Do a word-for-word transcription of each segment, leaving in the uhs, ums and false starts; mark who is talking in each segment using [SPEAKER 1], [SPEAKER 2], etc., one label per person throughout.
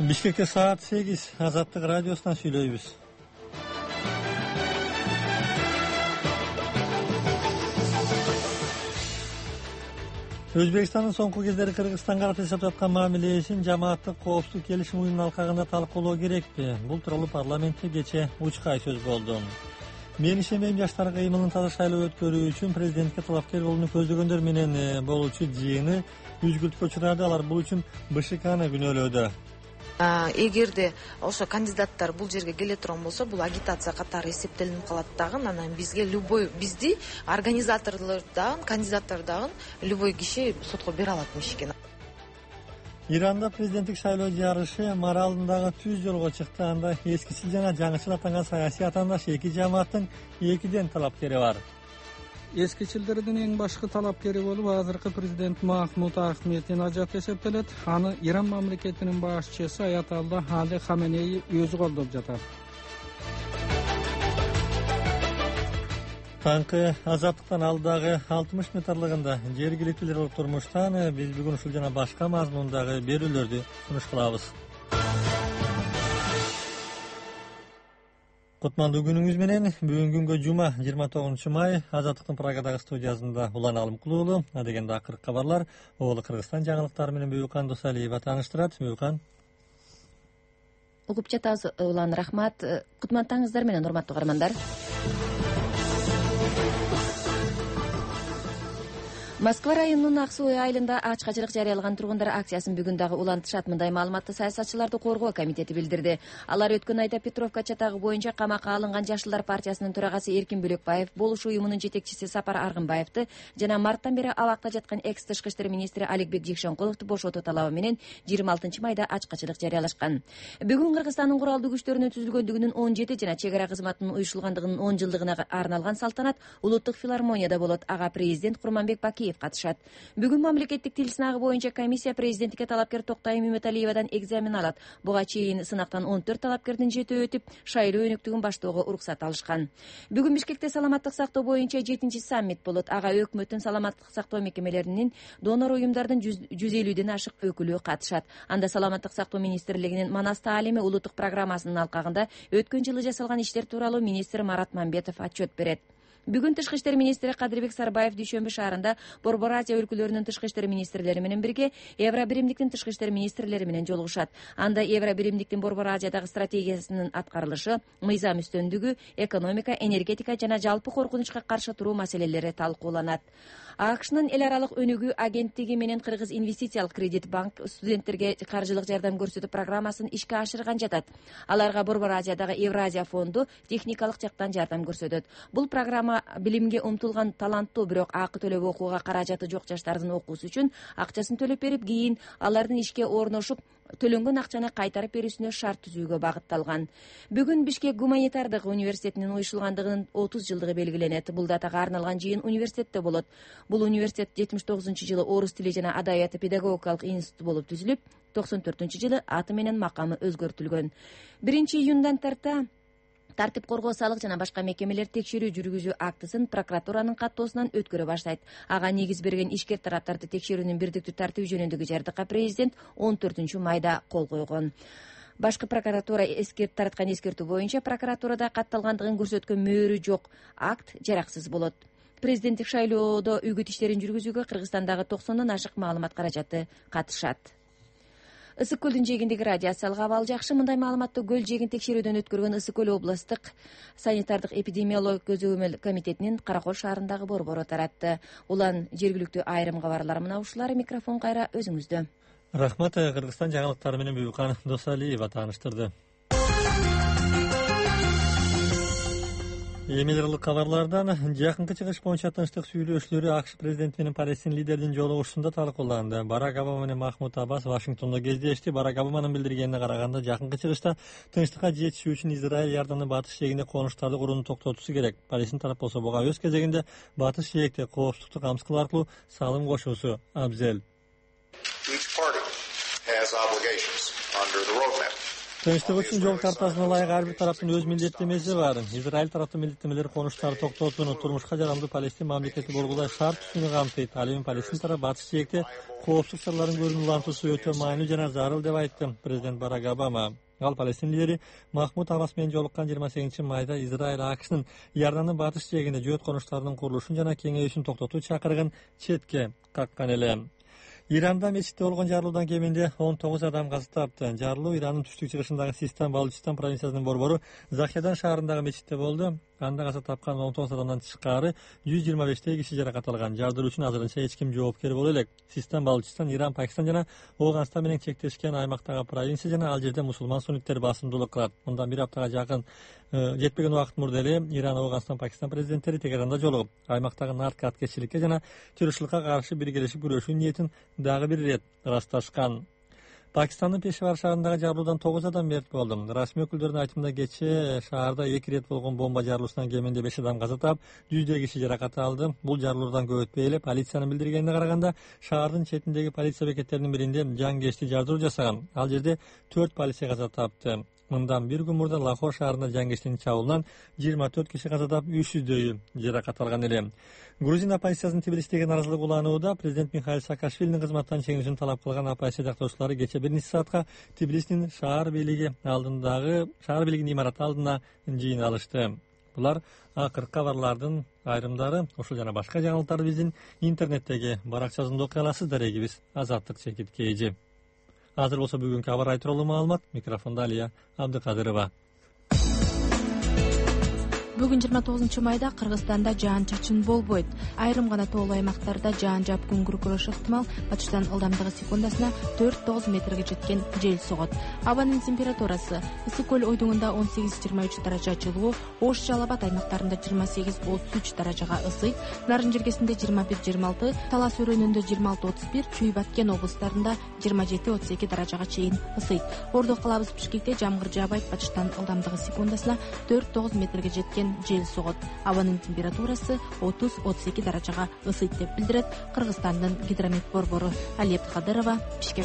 [SPEAKER 1] Бишкекте саат сегиз, Азаттык радиосунан сүйлөйбүз. Өзбекстандын соңку кездери Кыргызстанга карата жасап жаткан мамилесин жамааттык коопсуздук келишим уюмунун алкагында талкуулоо керекпи? Бул тууралуу парламентте кече учкай сөз болду. Мен ишенбейм, жаштар кыймылын таза шайлоо өткөрүү үчүн президентке талапкер болууну көздөгөндөр менен болуучу жыйыны үзгүлтүккө учурады. Алар бул үчүн БШКны күнөөлөдү.
[SPEAKER 2] Эгерде ошо кандидаттар бул жерге келе турган болсо, бул агитация катары эсептелинип калат дагы. Анан бизге любой бизди организаторлор дагы, кандидаттар дагы любой киши сотко бере алат экен.
[SPEAKER 1] Иранда президенттик шайлоо жарышы Маралындагы түз жолго чыкты. Анда эскичил жана жаңычыл атанган саясий атаандаш эки жамааттын экиден талапкери бар.
[SPEAKER 3] Эскичилдердин эң башкы талапкери болуп, азыркы президент Махмуд Ахмединежад эсептелет. Аны Иран мамлекетинин башчысы Аятолла Али Хаменеи өзү колдоп жатат.
[SPEAKER 1] Таңкы Азаттыктан алдагы алтымыш метрлыгында жергиликтүүлөр турмуштан биз бүгүн ушул жана башка мазмундагы берүүлөрдү сунуш кылабыз. Кутмандуу күнүңүз менен. Бүгүн күнгө жума жыйырма тогузунчу май. Азаттыктын Прагадагы студиясында Улан Алымкулуулу, адегенде акыркы кабарлар Оолу Кыргызстан жаңылыктары менен Бүйүкан Досалиева тааныштырат. Бүйүкан.
[SPEAKER 4] Угуп жатабыз, Улан, рахмат. Кутмандаңыздар менен, урматтуу каармандар. Москва районунун Ак Суу айылында ачкачылык жарыялаган тургундар акциясын бүгүн дагы улантышат. Мындай маалыматты саясатчыларды коргоо комитети билдирди. Алар өткөн айда Петровка чатагы боюнча камакка алынган Жашылдар партиясынын төрагасы Эркин Бөлөкбаев, болуш уюмунун жетекчиси Сапар Аргынбаевди жана марттан бери абакта жаткан экс тышкы иштер министри Аликбек Жекшенкуловду бошотуу талабы менен жыйырма алтынчы майда ачкачылык жарыялашкан. Бүгүн Кыргызстандын куралдуу күчтөрүнүн түзүлгөндүгүнүн он жети жана чек ара кызматынын уюшулгандыгынын он жылдыгына арналган салтанат Улуттук филармонияда болот. Ага президент Курманбек Бакиев катышат. Бүгүн мамлекеттик тил сынагы боюнча комиссия президенттикке талапкер Токтай Мөмөталиевадан экзамен алат. Буга чейин сынактан он төрт талапкердин жети өтүп, шайлоо өнүктүгүн баштоого уруксат алышкан. Бүгүн Бишкекте саламаттык сактоо боюнча жетинчи саммит болот. Ага өкмөттүн саламаттык сактоо мекемелеринин, донор уюмдардын жүз элүүдөн ашык өкүлү катышат. Анда саламаттык сактоо министрлигинин Манас таалими улуттук программасынын алкагында өткөн жылы жасалган иштер тууралуу министр Марат Мамбетов отчет берет. Бүгүн тышкы иштер министри Кадырбек Сарбаев Дүйшөмбү шаарында Борбор Азия өлкөлөрүнүн тышкы иштер министрлери менен бирге Евро биримдиктин тышкы иштер министрлери менен жолугушат. Анда Евро биримдиктин Борбор Азиядагы стратегиясынын аткарылышы, мыйзам үстөмдүгү, экономика, энергетика жана жалпы коркунучка каршы туруу маселелери талкууланат. АКШнын эл аралык өнүгүү агенттиги менен Кыргыз инвестициялык кредит банк студенттерге каржылык жардам көрсөтүү программасын ишке ашырган жатат. Аларга Борбор Азиядагы Евразия фонду техникалык жактан жардам көрсөтөт. Бул программа билимге умтулган таланттуу, бирок акы төлөп окууга каражаты жок жаштардын окуусу үчүн акчасын төлөп берип, кийин алардын ишке орношуп төлөнгөн акчаны кайтарып берүүсүнө шарт түзүүгө багытталган. Бүгүн Бишкек гуманитардык университетинин уюшулгандыгынын отуз жылдыгы белгиленет. Бул датага арналган жыйын университетте болот. Бул университет жетимиш тогузунчу жылы Орус тили жана адабияты педагогикалык институту болуп түзүлүп, токсон төртүнчү жылы аты менен макамы өзгөртүлгөн. биринчи июндан тарта тартип коргоо, салык жана башка мекемелер текшерүү жүргүзүү актысын прокуратуранын каттоосунан өткөрө баштайт. Ага негиз берген ишкер тараптарды текшерүүнүн бирдиктүү тартиби жөнүндөгү жардыкка президент он төртүнчү майда кол койгон. Башкы прокуратура эскерт тараткан эскертүү боюнча прокуратурада катталгандыгын көрсөткөн мөөрү жок акт жараксыз болот. Президенттик шайлоодо үгүт иштерин жүргүзүүгө Кыргызстандагы токсондон ашык маалымат каражаты катышат. Ысык көлдүн жээгиндеги радиациялык абал жакшы. Мындай маалыматты көл жээгин текшерүүдөн өткөргөн Ысык көл областтык санитардык эпидемиологиялык көзөмөл комитетинин Каракол шаарындагы борбору таратты. Улан жергиликтүү айрым кабарлар мына ушулар. Микрофон кайра өзүңүздө.
[SPEAKER 1] Рахмат. Кыргызстан жаңылыктары менен Бүйүкан Досалиева тааныштырды. Эмилерлик кабарлардан жакынкы чыгыш боюнча тынчтык сүйлөшүүлөрү АКШ президенти менен Палестин лидеринин жолугушуусунда талкууланды. Барак Обама менен Махмуд Аббас Вашингтондо кездешти. Барак Обаманын билдиргенине караганда, жакынкы чыгышта тынчтыкка жетишүү үчүн Израиль Иорданды батыш жээгинде конуштарды курууну токтотушу керек. Палестин тарап болсо буга өз кезегинде батыш жээгде коопсуздукту камсыз кылуу аркылуу салым кошуусу абзел.
[SPEAKER 5] Each party has obligations under the roadmap.
[SPEAKER 1] Тынчтык үчүн жол картасына ылайык ар бир тараптын өз милдеттемеси бар. Израиль тараптын милдеттемелери конуштарды токтотууну, турмушка жарамдуу Палестин мамлекети болгудай шарт түзүүнү камтыйт. Ал эми Палестин тарабы батыш жээкте коопсуздук чараларын көрүүнү улантуусу өтө маанилүү жана зарыл деп айтты президент Барак Обама. Ал Палестин лидери Махмуд Аббас менен жолуккан жыйырма сегизинчи майда Израиль АКШнын Иордандын батыш жээгинде жөөт конуштарынын курулушун жана кеңейүүсүн токтотуу чакырыгын четке каккан эле. Иранда мечитте болгон жарылуудан кеминде он тогуз адам каза тапты. Жарылуу Ирандын түштүк чыгышындагы Систан Балучистан провинциясынын борбору Захедан шаарындагы мечитте болду. Анда каза тапкан он тогуз адамдан тышкары жүз жыйырма бештей киши жаракат алган. Жардыруу үчүн азырынча эч ким жоопкер боло элек. Систан Балучистан Иран, Пакистан жана Ооганстан менен чектешкен аймактагы провинция жана ал жерде мусулман сунниттер басымдуулук кылат. Мындан бир аптага жакын жетпеген убакыт мурда эле Иран, Ооганстан, Пакистан президенттери Тегеранда жолугуп, аймактагы нарко аткечиликке жана террорчулукка каршы биргелешип күрөшүү ниетин дагы бир ирет ырасташкан. Пакистандын Пешавар шаарындагы жарылуудан тогуз адам мерт болду. Расмий өкүлдөрдүн айтымында кечээ шаарда эки ирет болгон бомба жарылуусунан кеминде беш адам каза таап, жүздөй киши жаракат алды. Бул жарылуудан көп өтпөй эле полициянын билдиргенине караганда, шаардын четиндеги полиция бекеттеринин биринде жангечти жардыруу жасаган. Ал жерде төрт полиция каза тапты. Мындан бир күн мурда Лахор шаарында жангечтин чабуулунан жыйырма төрт киши каза таап, үч жүздөйү жаракат алган эле. Грузин оппозициясынын Тбилисидеги наразылык уланууда президент Михаил Саакашвилинин кызматтан чегинүүсүн талап кылган оппозиция жактоочулары кечээ бир нече саатка Тбилисинин шаар бийлиги алдындагы шаар бийлигинин имараты алдына жыйналышты. Булар акыркы кабарлардын айрымдары. Ошол жана башка жаңылыктарды биздин интернеттеги баракчасында окуй аласыздар. Эгибиз Азаттык чекиткейжи. Азыр болсо бүгүнкү кабар ай тууралуу маалымат. Микрофондо Алия Абдыкадырова.
[SPEAKER 5] Бүгүн жыйырма тогузунчу майда Кыргызстанда жаан-чачын болбойт. Айрым гана тоолуу аймактарда жаан жаап күн күркүрөшү ыктымал. Батыштан ылдамдыгы секундасына төрт тогуз метрге жеткен жел согот. Абанын температурасы: Ысык көл ойдуңунда он сегиз жыйырма үч даража жылуу, Ош Жалал Абад аймактарында жыйырма сегиз отуз үч даражага ысыйт, Нарын жергесинде жыйырма бир жыйырма алты, Талас өрөөнүндө жыйырма алты отуз бир, Чүй Баткен облустарында жыйырма жети отуз эки даражага чейин ысыйт. Ордо калабыз Бишкекте жамгыр жаабайт, батыштан ылдамдыгы секундасына төрт тогуз метрге жеткен жел согот. Абанын температурасы отуз отуз эки даражага ысыйт деп билдирет Кыргызстандын гидромет борбору. Алия Абдыкадырова, Бишкек.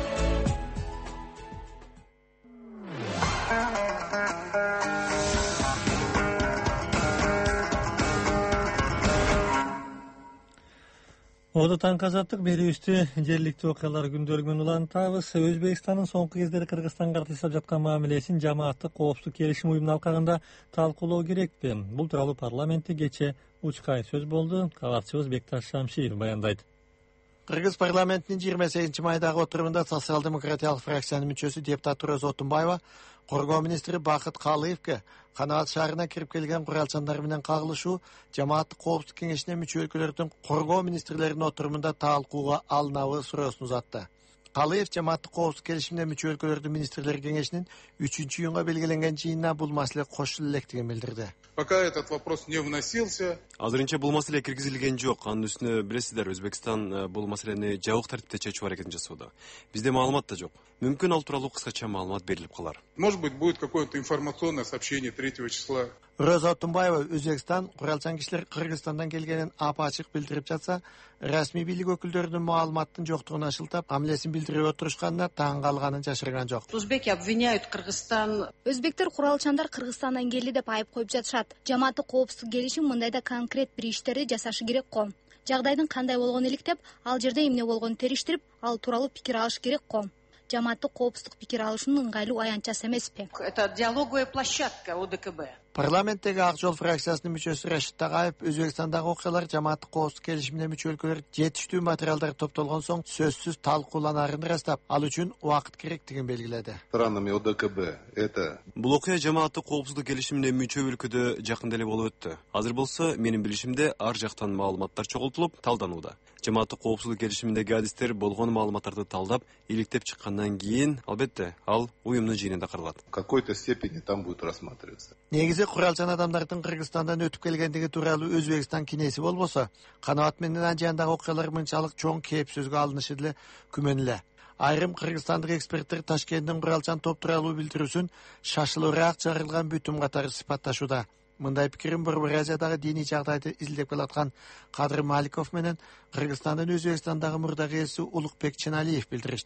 [SPEAKER 1] Оду таңкы азаттык берүүбүздү жергиликтүү окуялар күндөлүгүнөн улантабыз. Өзбекстандын соңку кездери Кыргызстанга каршы жасап жаткан мамилесин жамааттык коопсуздук келишим уюмунун алкагында талкуулоо керекпи? Бул тууралуу парламентте кечээ учкай сөз болду. Кабарчыбыз Бекташ Шамшиев баяндайт.
[SPEAKER 6] Кыргыз парламентинин жыйырма сегизинчи майдагы отурумунда социал-демократиялык фракциянын мүчөсү депутат Турез Отунбаева коргоо министри Бакыт Калыевке Канаат шаарына кирип келген куралчандар менен кагылышуу жамааттык коопсуздук кеңешине мүчө өлкөлөрдүн коргоо министрлеринин отурумунда талкууга алынабы суроосун узатты. Калыев жамааттык коопсуздук келишимине мүчө өлкөлөрдүн министрлер кеңешинин үчүнчү июнга белгиленген жыйынына бул маселе кошулуп электигин билдирди.
[SPEAKER 7] Пока этот вопрос не вносился.
[SPEAKER 8] Азырынча бул маселе киргизилген жок. Анын үстүнө билесиздер, Өзбекстан бул маселени жабык тартипте чечүү аракетин жасоодо. Бизде маалымат да жок. Мүмкүн ал тууралуу кыскача маалымат берилип калар.
[SPEAKER 7] Может быть, будет какое-то информационное сообщение третьего числа.
[SPEAKER 6] Роза Отунбаева Өзбекстан куралчан кишилер Кыргызстандан келгенин апа-ачык билдирип жатса, расмий бийлик өкүлдөрүнүн маалыматтын жоктугуна шылтап, амилесин билдирип отурушканына таң калганын жашырган жок.
[SPEAKER 9] Узбеки обвиняют Кыргызстан.
[SPEAKER 10] Өзбектер куралчандар Кыргызстандан келди деп айып коюп жатышат. Жамааттык коопсуздук келишим мындайда конкрет бир иштерди жасашы керек го. Жагдайдын кандай болгонун иликтеп, ал жерде эмне болгонун териштирип, ал тууралуу пикир алыш керек го. Жамааттык коопсуздук пикир алышынын ыңгайлуу аянтчасы эмеспи?
[SPEAKER 9] Это диалоговая площадка ОДКБ.
[SPEAKER 6] Парламенттеги Ак жол фракциясынын мүчөсү Рашид Тагаев Өзбекстандагы окуялар жамааттык коопсуздук келишимине мүчө өлкөлөр жетиштүү материалдар топтолгон соң сөзсүз талкууланарын ырастап, ал үчүн убакыт керектигин белгиледи.
[SPEAKER 7] Странами ОДКБ это
[SPEAKER 8] Бул окуя жамааттык коопсуздук келишимине мүчө өлкөдө жакында эле болуп өттү. Азыр болсо менин билишимде ар жактан маалыматтар чогултулуп, талданууда. Жамааттык коопсуздук келишиминдеги адистер болгон маалыматтарды талдап, иликтеп чыккандан кийин, албетте, ал уюмдун жыйынында каралат.
[SPEAKER 7] в какой-то степени там будет рассматриваться.
[SPEAKER 6] Негизи куралчан адамдардын Кыргызстандан өтүп келгендиги тууралуу Өзбекстан кинеси болбосо, Канаат менен Анжандагы окуялар мынчалык чоң кээпсөзгө алынышы деле күмөн эле. Айрым кыргызстандык эксперттер Ташкенттин куралчан топ тууралуу билдирүүсүн шашылуураак чыгарылган бүтүм катары сыпатташууда. Мындай пикирин Борбор Азиядагы диний жагдайды изилдеп келаткан Кадыр Маликов менен Кыргызстандын Өзбекстандагы мурдагы элчиси Улукбек Ченалиев билдиришти.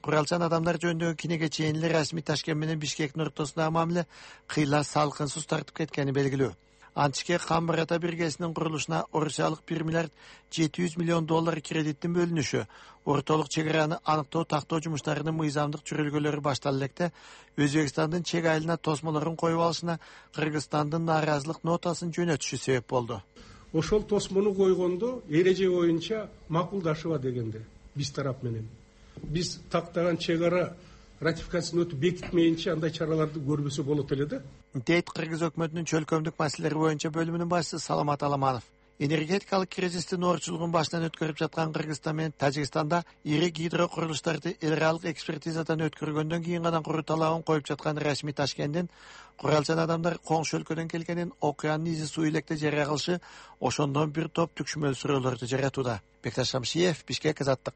[SPEAKER 6] Kuralchan adamlar jönündögi kinege чейинли расмий Ташкент менен Бишкектин ортосундагы мамиле кыйла салкынсыз тартып кеткени белгилүү. Античке Камбарата биргесинин курулушуна Орусиялык bir миллиард жети жүз миллион доллар кредиттин бөлүнүшү, ортолук чек араны аныктоо тактоо жумуштарынын мыйзамдык жүргүлөрү башталды электе Өзбекстандын чек айылына тосмолорун коюп алышына Кыргызстандын нааразылык нотасын жөнөтүшү себеп болду.
[SPEAKER 11] Ошол тосмону койгондо эреже боюнча макулдашыба дегенде биз тарап менен. Биз тактаган чек ара ратификацияны өтүп бекитмейинче андай чараларды көрбөсө болот эле да.
[SPEAKER 6] Дейт Кыргыз өкмөтүнүн чөлкөмдүк маселелери боюнча бөлүмүнүн башчысы Саламат Аламанов. Энергетикалык кризистин орчулугун башынан өткөрүп жаткан Кыргызстан менен Тажикстанда ири гидро курулуштарды эл аралык экспертизадан өткөргөндөн кийин гана куруу талабын коюп жаткан расмий Ташкенттин куралчан адамдар коңшу өлкөдөн келгенин окуянын изи суу илекте жарыя кылышы ошондон бир топ түкшүмөл сүрөөлөрдү жаратууда. Бекташ Шамшиев, Бишкек, Азаттык.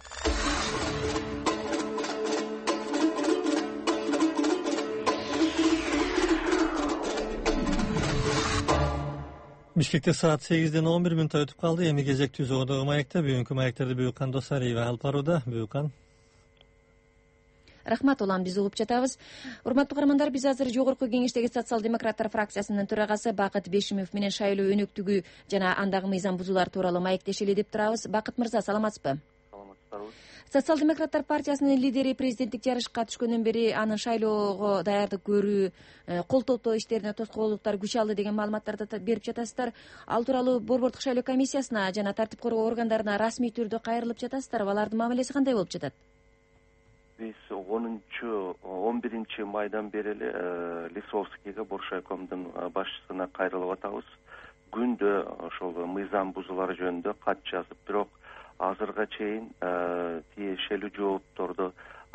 [SPEAKER 1] Бишкекте саат сегизден он бир мүнөт өтүп калды. Эми кезектүү зоодогу маекте бүгүнкү маектерди Бүйүккан Досариева алып барууда. Бүйүккан.
[SPEAKER 4] Рахмат, улам биз угуп жатабыз. Урматтуу каармандар, биз азыр жогорку кеңештеги социал-демократтар фракциясынын төрагасы Бакыт Бешимов менен шайлоо өнөктүгү жана андагы мыйзам бузуулар тууралуу маектешели деп турабыз. Бакыт мырза, саламатсызбы?
[SPEAKER 12] Саламатсыздарбы.
[SPEAKER 4] Социал-демократтар партиясынын лидери президенттик жарышка түшкөндөн бери анын шайлоого даярдык көрүү, кол топтоо иштерине тоскоолдуктар күч алды деген маалыматтарды берип жатасыздар. Ал тууралуу Борбордук шайлоо комиссиясына жана тартип коргоо органдарына расмий түрдө кайрылып жатасыздар. Алардын мамилеси кандай болуп жатат?
[SPEAKER 12] Биз онунчу он биринчи майдан бери эле Лисовскийге Боршайкомдун башчысына кайрылып атабыз. Күндө ошол мыйзам бузуулары жөнүндө кат жазып, бирок азырга чейин тиешелүү жоопторду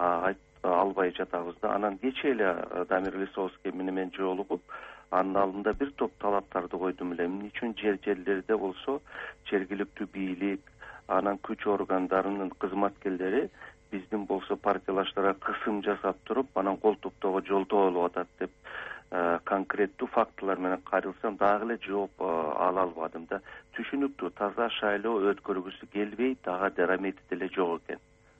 [SPEAKER 12] албай жатабыз да. Анан кечээ эле Дамир Лисовский менен жолугуп, анын алдында бир топ талаптарды койдум эле. Эмне үчүн жер жерлерде болсо жергиликтүү бийлик, анан күч органдарынын кызматкерлери биздин болсо партиялаштарга кысым жасап туруп, анан кол топтоого жолтоо болуп атат деп конкреттүү фактылар менен кайрылсам дагы эле жооп ала албадым да. Түшүнүктүү, таза шайлоо өткөргүсү келбей, дагы дарамети деле жок экен.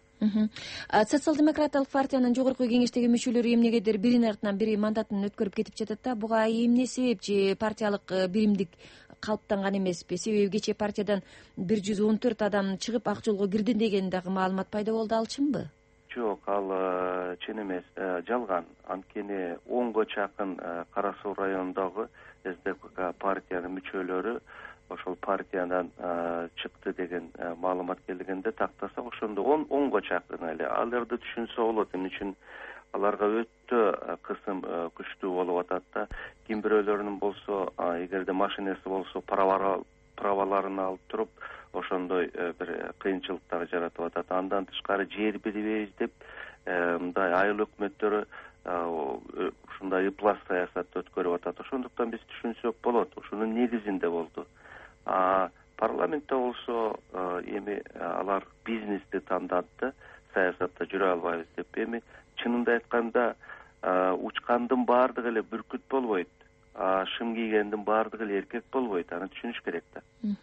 [SPEAKER 4] Социал-демократтык партиянын жогорку кеңештеги мүчөлөрү эмнегедир биринин артынан бири мандатын өткөрүп кетип жатат да. Буга эмне себеп же партиялык биримдик калыптанган эмеспи? Себеби кечээ партиядан бир жүз он төрт адам чыгып ак жолго кирди деген дагы маалымат пайда болду, ал чынбы?
[SPEAKER 12] Жок, ал чын эмес, жалган. Анткени онго чакын Кара Суу районундагы СДПК партиянын мүчөлөрү ошол партиядан чыкты деген маалымат келгенде тактасак, ошондо онго чакын эле аларды түшүнсө болот. Эмне үчүн аларга өтө кысым күчтүү болуп атат да. Ким бирөөлөрүнүн болсо, эгерде машинеси болсо праваларын алып туруп, ошондой бир кыйынчылыктар жаратып атат. Андан тышкары жер бербейбиз деп мындай айыл өкмөттөрү ушундай ыплас саясатты өткөрүп атат. Ошондуктан биз түшүнсөк болот. Ушунун негизинде болду. Парламентте болсо эми алар бизнести тандады, саясатта жүрө албайбыз деп. Эми чынында айтканда учкандын баардыгы эле бүркүт болбойт. Шым кийгендин баардыгы эле эркек болбойт. Аны түшүнүш керек да.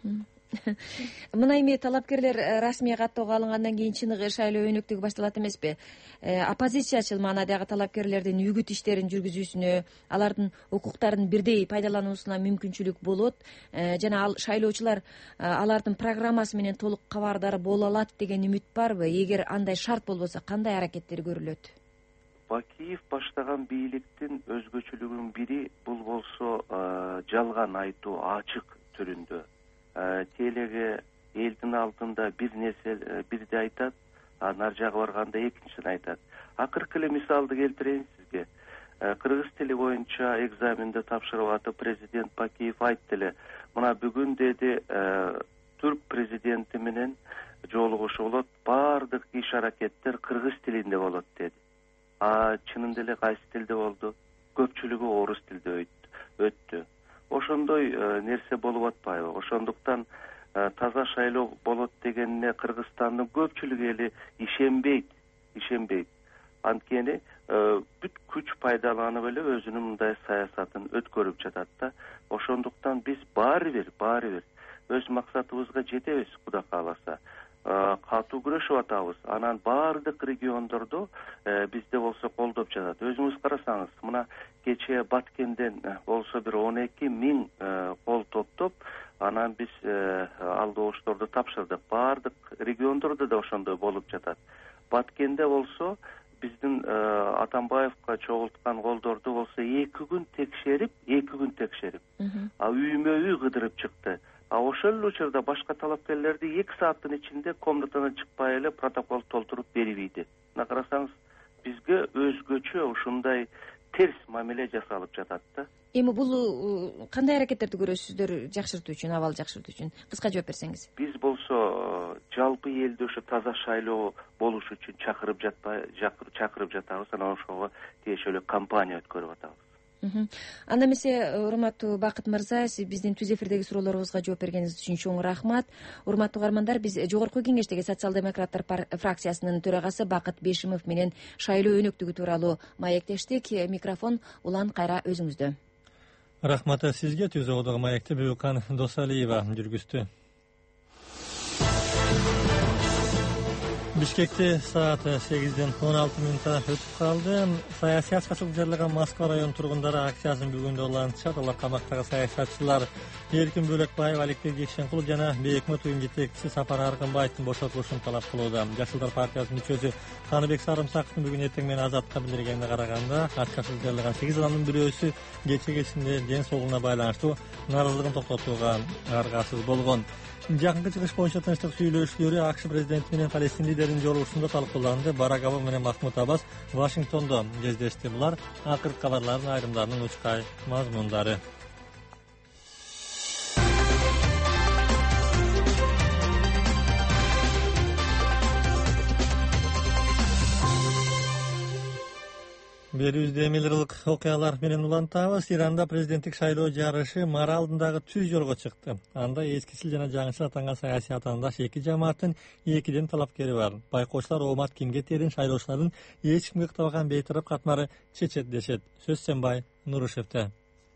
[SPEAKER 4] Мына эми талапкерлер расмий каттоого алынгандан кийин чыныгы шайлоо өнөктүгү башталат эмеспи? Оппозициячыл маанадагы талапкерлердин үгүт иштерин жүргүзүүсүнө, алардын укуктарын бирдей пайдалануусуна мүмкүнчүлүк болот жана ал шайлоочулар алардын программасы менен толук кабардар боло алат деген үмүт барбы? Эгер андай шарт болбосо кандай аракеттер көрүлөт?
[SPEAKER 12] Бакиев баштаган бийликтин өзгөчөлүгүнүн бири бул болсо жалган айтуу ачык түрүндө. Телеге элдин алдында бир нерсе бирди айтат, ар жагы барганда экинчисин айтат. Акыркы эле мисалды келтирейин сизге. Кыргыз тили боюнча экзаменди тапшырып атып президент Бакиев айтты эле, мына бүгүн деди түрк президенти менен жолугушу болот, баардык иш аракеттер кыргыз тилинде болот деди. А чынында эле кайсы тилде болду? Көпчүлүгү орус тилде өттү. Ошондой нерсе болуп атпайбы? Ошондуктан таза шайлоо болот дегенине Кыргызстандын көпчүлүгү эле ишенбейт, ишенбейт. Анткени бүт күч пайдаланып эле өзүнүн мындай саясатын өткөрүп жатат да. Ошондуктан биз баары бир, баары бир өз максатыбызга жетебиз, Кудай кааласа. катуу күрөшүп атабыз. Анан баардык региондордо бизде болсо колдоп жатат. Өзүңүз карасаңыз, мына кечээ Баткенден болсо бир он эки миң кол топтоп, анан биз ал добуштарды тапшырдык. Баардык региондордо да ошондой болуп жатат. Баткенде болсо биздин Атамбаевка чогулткан колдорду болсо эки күн текшерип, эки күн текшерип, а үймө үй кыдырып чыкты. А ошол эле учурда башка талапкерлерди эки сааттын ичинде комнатадан чыкпай эле протокол толтуруп берибейди. Мына карасаңыз, бизге өзгөчө ушундай терс мамиле жасалып жатат да.
[SPEAKER 4] Эми бул кандай аракеттерди көрөсүздөр жакшыртуу үчүн, абал жакшыртуу үчүн? Кыска жооп берсеңиз.
[SPEAKER 12] Биз болсо жалпы элде ошо таза шайлоо болуш үчүн чакырып жатпай, чакырып жатабыз. Анан ошого тиешелүү кампания өткөрүп атабыз.
[SPEAKER 4] Анда эмесе, урматтуу Бакыт мырза, сиз биздин түз эфирдеги суроолорубузга жооп бергениңиз үчүн чоң рахмат. Урматтуу угармандар, биз Жогорку Кеңештеги социал-демократтар фракциясынын төрагасы Бакыт Бешимов менен шайлоо өнөктүгү тууралуу маектештик. Микрофон улан кайра өзүңүздө.
[SPEAKER 1] Рахмат сизге. Түз оодогу маекти Бүйүкан Досалиева жүргүздү. Бишкекте саат сегизден он алты мүнөт өтүп калды. Саясий ачкачылык жарыяган Москва район тургундары акциясын бүгүн да улантышат. Алар камактагы саясатчылар Эркин Бөлөкбаев, Алексей Жекшенкулов жана Бейикмет уюм жетекчиси Сапар Аркынбаевдин бошотулушун талап кылууда. Жашылдар партиясынын мүчөсү Каныбек Сарымсаковдун бүгүн эртең менен азаттыкка билдиргенине караганда, ачкачылык жарыяган сегиз адамдын бирөөсү кече кечинде ден соолугуна байланыштуу нааразылыгын токтотууга аргасыз болгон. Жакынкы чыгыш боюнча тынчтык сүйлөшүүлөрү АКШ президенти менен Палестин лидеринин жолугушуусунда талкууланды. Барак Обама менен Махмуд Аббас Вашингтондо кездешти. Булар акыркы кабарлардын айрымдарынын учкай мазмундары. Берүүбүздө эмел ырылык окуялар менен улантабыз. Иранда президенттик шайлоо жарышы мара алдындагы түз жолго чыкты. Анда эскичил жана жаңычыл атанган саясий атаандаш эки жамааттын экиден талапкери бар. Байкоочулар оомат кимге терин, шайлоочулардын эч кимге ыктабаган бейтарап катмары чечет дешет. Сөз Сенбай Нурушевте.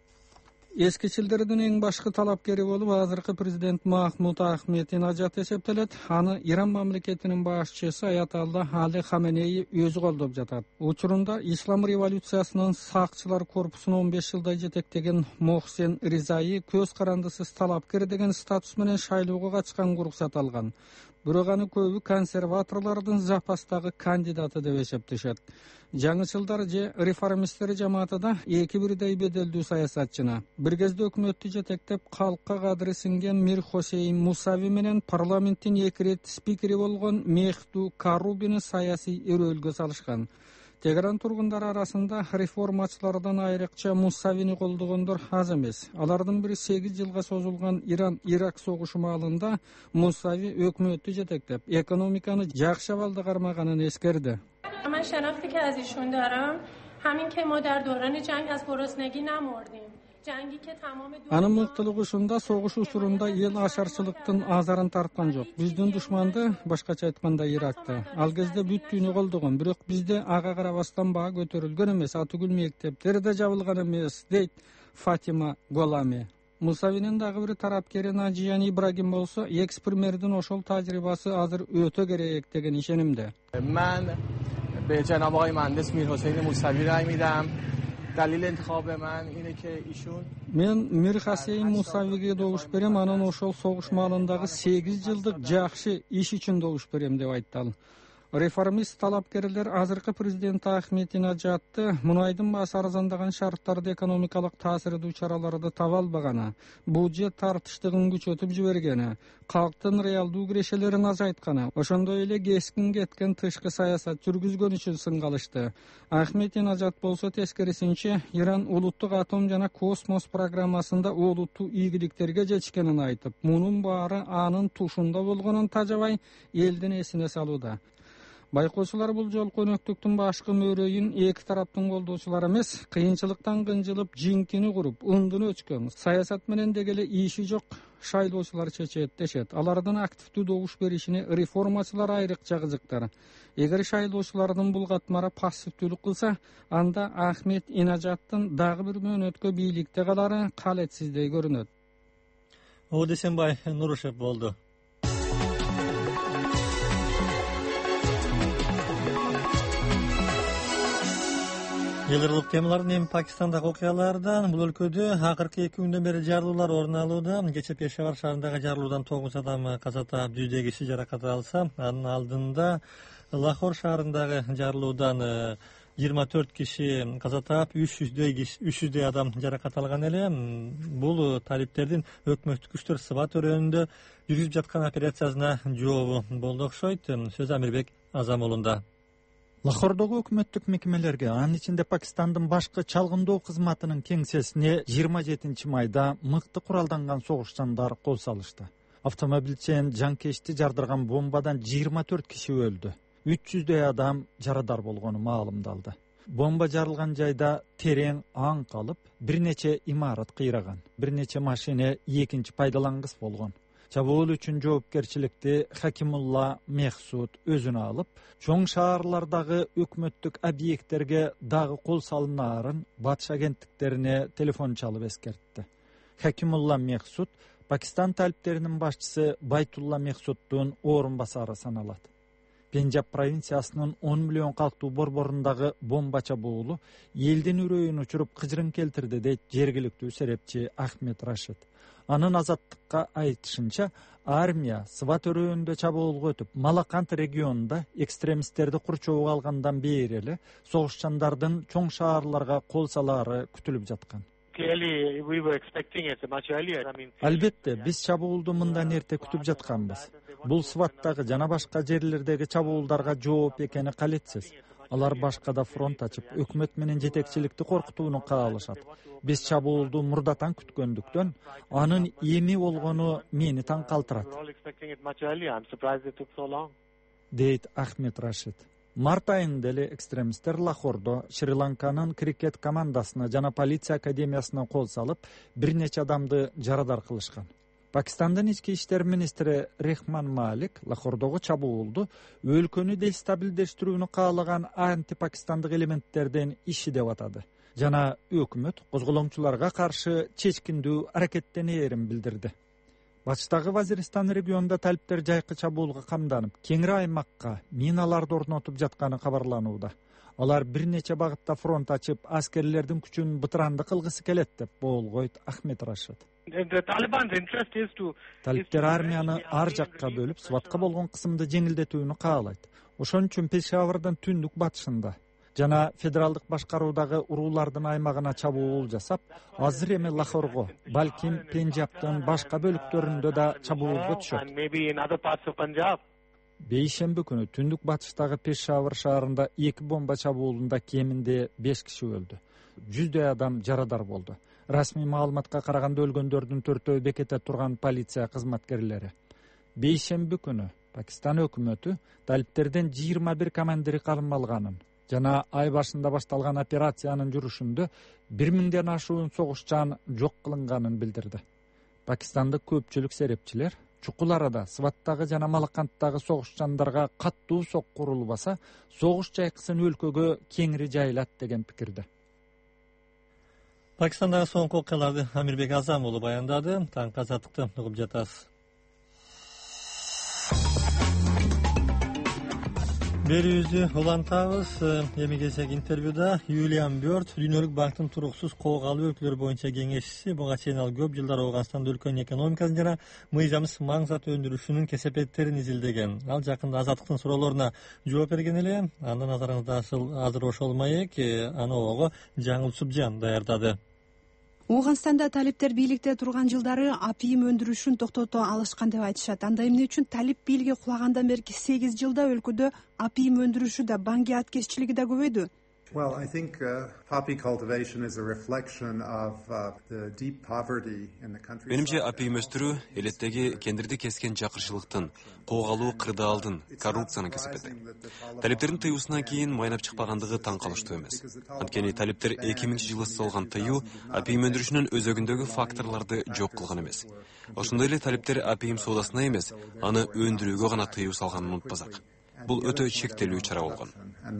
[SPEAKER 3] Эскичилдердин эң башкы талапкери болуп, азыркы президент Махмуд Ахмед Инажат эсептелет. Аны Иран мамлекетинин башчысы Аятолла Али Хаменеи өзү колдоп жатат. Учурунда Ислам революциясынын сакчылар корпусун он беш жылдай жетектеген Мохсен Ризаи көз карандысыз талапкер деген статус менен шайлоого катышканга уруксат алган. Бирок аны көбү консерваторлордун запастагы кандидаты деп эсептешет. Жаңычылдар же реформисттер жамааты да эки бирдей беделдүү саясатчыны. Бир кезде өкмөттү жетектеп, калкка кадыры сиңген Мир Хосейн Мусави менен парламенттин эки ирет спикери болгон Мехду Карубини саясий өрөөлгө салышкан. Тегеран тургундары арасында реформачылардан айрыкча Мусавини колдогондор аз эмес. Алардын бири сегиз жылга созулган Иран-Ирак согушу маалында Мусави өкмөттү жетектеп, экономиканы жакшы абалда кармаганын эскерди.
[SPEAKER 13] من شناختی که از ایشون دارم همین که ما در دوران جنگ از گرسنگی نمردیم. جنگی که تمام
[SPEAKER 3] Анын мыктылыгы ушунда, согуш учурунда эл ашарчылыктын азарын тарткан жок. Биздин душманды, башкача айтканда, Иракта. Ал кезде бүт дүйнө колдогон, бирок бизде ага карабастан баа көтөрүлгөн эмес, атүгүл мектептер да жабылган эмес, дейт Фатима Голами. Мусавинин дагы бир тарапкери Наджиян Ибрагим болсо, экс-премьердин ошол тажрыйбасы азыр өтө керек деген ишенимде.
[SPEAKER 14] من به جناب آقای مهندس میر حسین موسوی رای میدم. دلیل انتخاب من اینه که ایشون
[SPEAKER 3] Мен Мир Хосейн Мусавиге добуш берем, анан ошол согуш маалындагы сегиз жылдык жакшы иш үчүн добуш берем деп айтты. Реформист талапкерлер азыркы президент Ахмед Инажатты мунайдын баасы арзандаган шарттарды экономикалык таасирдүү чараларды таба албаганы, бюджет тартыштыгын күчөтүп жибергени, калктын реалдуу кирешелерин азайтканы, ошондой эле кескин кеткен тышкы саясат жүргүзгөн үчүн сынга алышты. Ахмед Инажат болсо тескерисинче Иран улуттук атом жана космос программасында олуттуу ийгиликтерге жетишкенин айтып, мунун баары анын тушунда болгонун тажабай элдин эсине салууда. Байкоочулар бул жолку өнөктүктүн башкы мөрөйүн эки тараптын колдоочулары эмес, кыйынчылыктан кынжылып, жинкини куруп, ындын өчкөн, саясат менен дегеле иши жок шайлоочулар чечет дешет. Алардын активдүү добуш беришине реформачылар айрыкча кызыктар. Эгер шайлоочулардын бул катмары пассивдүүлүк кылса, анда Ахмед Инажаттын дагы бир мөөнөткө бийликте калары калетсиздей көрүнөт.
[SPEAKER 1] Оодесенбай Нурушев болду. Елдерлік темалардың эми Пакистандагы окуялардан. Бул өлкөдө акыркы эки күндөн бери жарылуулар орун алууда. Кече Пешавар шаарындагы жарылуудан тогуз адам каза таап, жүздөй киши жаракат алса, анын алдында Лахор шаарындагы жарылуудан жыйырма төрт киши каза таап, үч жүздөй адам жаракат алган эле. Бул талиптердин өкмөттүк күчтөр Сват өрөөнүндө жүргүзүп жаткан операциясына жообу болду окшойт. Сөз Амирбек Азамулунда.
[SPEAKER 15] Лахордогу өкмөттүк мекемелерге, анын ичинде Пакистандын башкы чалгындоо кызматынын кеңсесине жыйырма жетинчи майда мыкты куралданган согушчандар кол салышты. Автомобилчен жанкечти жардырган бомбадан жыйырма төрт киши өлдү. үч жүздөй адам жарадар болгону маалымдалды. Бомба жарылган жайда терең аң калып, бир нече имарат кыйраган, бир нече машина экинчи пайдалангыс болгон. Чабуул үчүн жоопкерчиликти Хакимулла Мехсуд өзүнө алып, чоң шаарлардагы өкмөттүк объекттерге дагы кол салынаарын батыш агенттиктерине телефон чалып эскертти. Хакимулла Мехсуд Пакистан талиптеринин башчысы Байтулла Мехсуддун орун басары саналат. Пенджаб провинциясынын он миллион калктуу борборундагы бомба чабуулу элдин үрөйүн учуруп кыжырын келтирди, дейт жергиликтүү серепчи Ахмед Рашид. Анын азаттыкка айтышынча, армия Сват өрөөнүндө чабуулга өтүп, Малакант регионунда экстремисттерди курчоого алгандан бери эле согушчандардын чоң шаарларга кол салаары күтүлүп жаткан. Албетте, биз чабуулду мындан эрте күтүп жатканбыз. Бул Сваттагы жана башка жерлердеги чабуулдарга жооп экени калетсиз. Алар башка да фронт ачып, өкмөт менен жетекчиликти коркутууну каалашат. Биз чабуулду мурдатан күткөндүктөн, анын эми болгону мени таң калтырат, дейт Ахмед Рашид. Март айында эле экстремисттер Лахордо Шри-Ланканын крикет командасына жана полиция академиясына кол салып, бир нече адамды жарадар кылышкан. Пакистандын ички иштер министри Рехман Малик Лахордогу чабуулду өлкөнү дестабилдештирүүнү каалаган антипакистандык элементтерден иши деп атады. Жана өкмөт козголоңчуларга каршы чечкиндүү аракеттенээрин билдирди. Батыштагы Вазиристан регионунда талиптер жайкы чабуулга камданып, кеңири аймакка миналарды орнотуп жатканы кабарланууда. Алар бир нече багытта фронт ачып, аскерлердин күчүн бытыранды кылгысы келет деп боолгойт Ахмед Рашид. Талиптер армияны ар жакка бөлүп, Сватка болгон кысымды жеңилдетүүнү каалайт. Ошон үчүн Пешавардын түндүк батышында жана федералдык башкаруудагы уруулардын аймагына чабуул жасап, азыр эми Лахорго, балким Пенджабтын башка бөлүктөрүндө да чабуулга түшөт. Бейшемби күнү түндүк батыштагы Пешавар шаарында эки бомба чабуулунда кеминде беш киши өлдү. жүздөй адам жарадар болду. Расмий маалыматка караганда өлгөндөрдүн төртөө бекетте турган полиция кызматкерлери. Бейшемби күнү Пакистан өкмөтү талиптерден жыйырма бир командири калым алганын жана ай башында башталган операциянын жүрүшүндө бир миңден ашуун согушчан жок кылынганын билдирди. Пакистандык көпчүлүк серепчилер чукул арада Сваттагы жана Малаканттагы согушчандарга каттуу сокку урулбаса, согуш жайкысын өлкөгө кеңири жайылат деген пикирде.
[SPEAKER 1] Пакистандагы соңку окуяларды Амирбек Азамулу баяндады. Таңкы азаттыкты угуп жатасыз. Берүүбүздү улантабыз. Эми келсек интервьюда Юлиан Бёрд, Дүйнөлүк банктын туруксуз коогалуу өлкөлөр боюнча кеңешчиси, буга чейин ал көп жылдар Ооганстанда өлкөнүн экономикасын жана мыйзамсыз маң зат өндүрүшүнүн кесепеттерин изилдеген. Ал жакында азаттыктын суроолоруна жооп берген эле. Андан назарыңызда азыр ошол маек, аны ого Жаңыл Субжан даярдады.
[SPEAKER 16] Ооганстанда талиптер бийликте турган жылдары апийим өндүрүшүн токтото алышкан деп айтышат. Анда эмне үчүн талип бийликке кулагандан берки сегиз жылда өлкөдө апийим өндүрүшү да, баңгият кесчилиги да көбөйдү?
[SPEAKER 17] Well, I think uh, poppy cultivation is a reflection of uh, the deep poverty in the country.
[SPEAKER 8] Менимче апийим өстүрүү элеттеги кендирди кескен жакырчылыктын, коогалуу кырдаалдын, коррупциянын кесепети. Талиптердин тыюусунан кийин майнап чыкпагандыгы таң калыштуу эмес. Анткени талиптер эки миңинчи жылы салган тыюу апийим өндүрүшүнүн өзөгүндөгү факторлорду жок кылган эмес. Ошондой эле талиптер апийим соодасына эмес, аны өндүрүүгө гана тыюу салганын унутпасак. Бул өтө чектелүү чара болгон.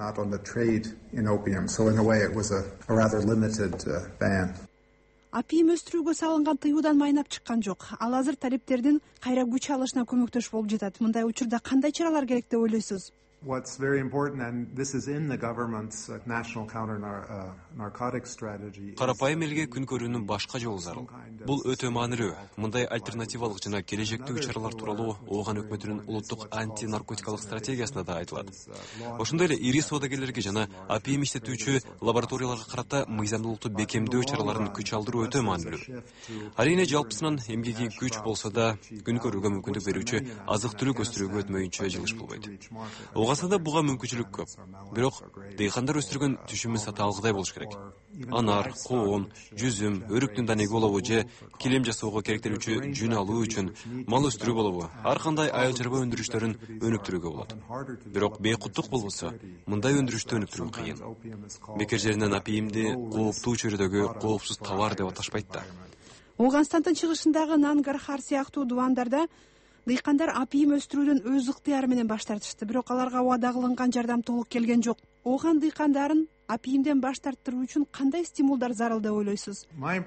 [SPEAKER 16] Апийим өстүрүүгө салынган тыюудан майнап чыккан жок. Ал азыр талиптердин кайра күч алышына көмөктөш болуп жатат. Мындай учурда кандай чаралар керек деп ойлойсуз?
[SPEAKER 17] What's very important, and this is in the government's uh, national counter uh, narcotics strategy.
[SPEAKER 8] Карапайым элге күн көрүүнүн башка жолу зарыл. Бул өтө маанилүү. Мындай альтернативалык жана келечектеги чаралар тууралуу Ооган өкмөтүнүн улуттук анти-наркотикалык стратегиясында да айтылат. Ошондой эле ири соодагерлерге жана апийим иштетүүчү лабораторияларга карата мыйзамдуулукту бекемдөө чараларын күч алдыруу өтө маанилүү. Арийне жалпысынан эмгеги күч болсо да күн көрүүгө мүмкүндүк берүүчү азык-түлүк өстүрүүгө өтмөйүнчө жылыш болбойт. Оогасында буга мүмкүнчүлүк көп. Бирок дыйкандар өстүргөн түшүмү сата алгыдай болуш керек. Анар, коон, жүзүм, өрүктүн данеги болобу же килем жасоого керектелүүчү жүн алуу үчүн мал өстүрүү болобу, ар кандай айыл чарба өндүрүштөрүн өнүктүрүүгө болот. Бирок бейкуттук болбосо, мындай өндүрүштү өнүктүрүү кыйын. Бекер жеринен апийимди кооптуу чөйрөдөгү коопсуз товар деп аташпайт да.
[SPEAKER 16] Ооганстандын чыгышындагы Нангархар сыяктуу дубандарда дыйкандар апийим өстүрүүдөн өз ыктыяры менен баш тартышты, бирок аларга убада кылынган жардам толук келген жок. Ооган дыйкандарын апийимден баш тарттыруу үчүн кандай стимулдар зарыл деп ойлойсуз?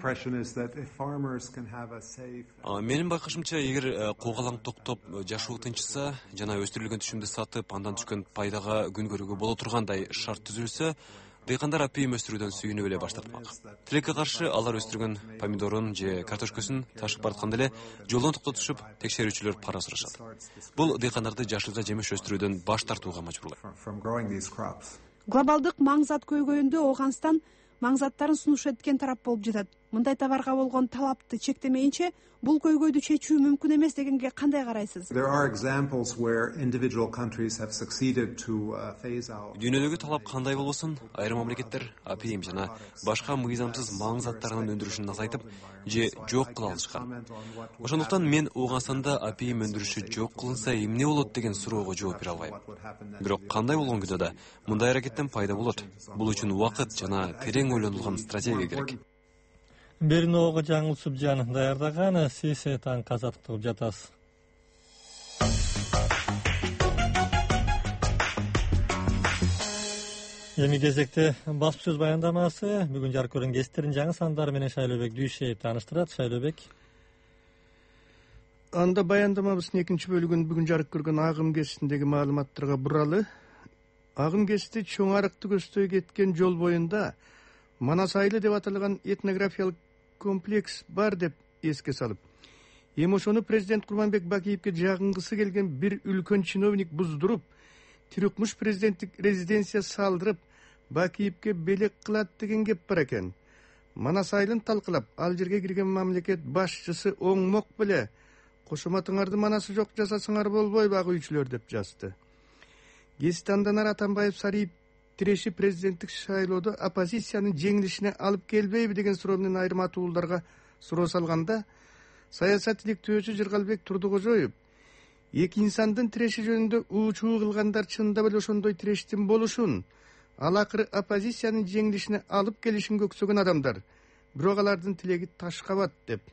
[SPEAKER 8] Менин байкашымча, эгер коогалаң токтоп жашоо тынчса жана өстүрүлгөн түшүмдү сатып, андан түшкөн пайдага күн көрүүгө боло тургандай шарт түзүлсө, дыйкандар апийим өстүрүүдөн сүйүнүп эле баш тартмак. Тилекке каршы алар өстүргөн помидорун же картошкөсүн ташып баратканда эле жолдон токтотушуп, текшерүүчүлөр пара сурашат. Бул дыйкандарды жашылча жемиш өстүрүүдөн баш тартууга мажбурлайт.
[SPEAKER 16] Глобалдык маңзат көйгөйүндө Ооган маңзаттарын сунуш эткен тарап болуп жатат. Мындай товарга болгон талапты чектемейинче бул көйгөйдү чечүү мүмкүн эмес дегенге кандай карайсыз?
[SPEAKER 8] Дүйнөдөгү талап кандай болбосун, айрым мамлекеттер апийим жана башка мыйзамсыз маң заттарынын өндүрүшүн азайтып же жок кыла алышкан. Ошондуктан мен Ооганстанда апийим өндүрүшү жок кылынса эмне болот деген суроого жооп бере албайм. Бирок кандай болгон күндө да мындай аракеттен пайда болот. Бул үчүн убакыт жана терең ойлонулган стратегия керек.
[SPEAKER 1] Берин ого жаңыл субжан даярдаган, сиз таң казат кылып жатасыз. Эми кезекте басып сөз баяндамасы бүгүн жарык көргөн кесиптердин жаңы сандары менен Шайлообек Дүйшеев тааныштырат. Шайлообек.
[SPEAKER 18] Анда баяндамабыздын экинчи бөлүгүн бүгүн жарык көргөн агым кесиптиндеги маалыматтарга буралы. Агым кесипти чоң арыкты көздөй кеткен жол боюнда Манас айылы деп аталган этнографиялык комплекс бар деп эске салып, эми ошону президент Курманбек Бакиевке жагынгысы келген бир үлкөн чиновник буздуруп, Тирукмуш президенттик резиденция салдырып, Бакиевке белек кылат деген кеп бар экен. Манас айылын талкылап, ал жерге кирген мамлекет башчысы оңмок беле кошоматыңарды манасы жок жасасыңар болбой багуучулар деп жазды. Кесиптен ары Атамбаев Сариев тиреши президенттик шайлоодо оппозициянын жеңилишине алып келбейби деген суроо менен айрым атууларга суроо салганда, саясат иликтөөчү Жыргалбек Турдукожоев эки инсандын тиреши жөнүндө уучуу кылгандар чындап эле ошондой тирештин болушун, ал акыры оппозициянын жеңилишине алып келишин көксөгөн адамдар, бирок алардын тилеги таш кабат деп.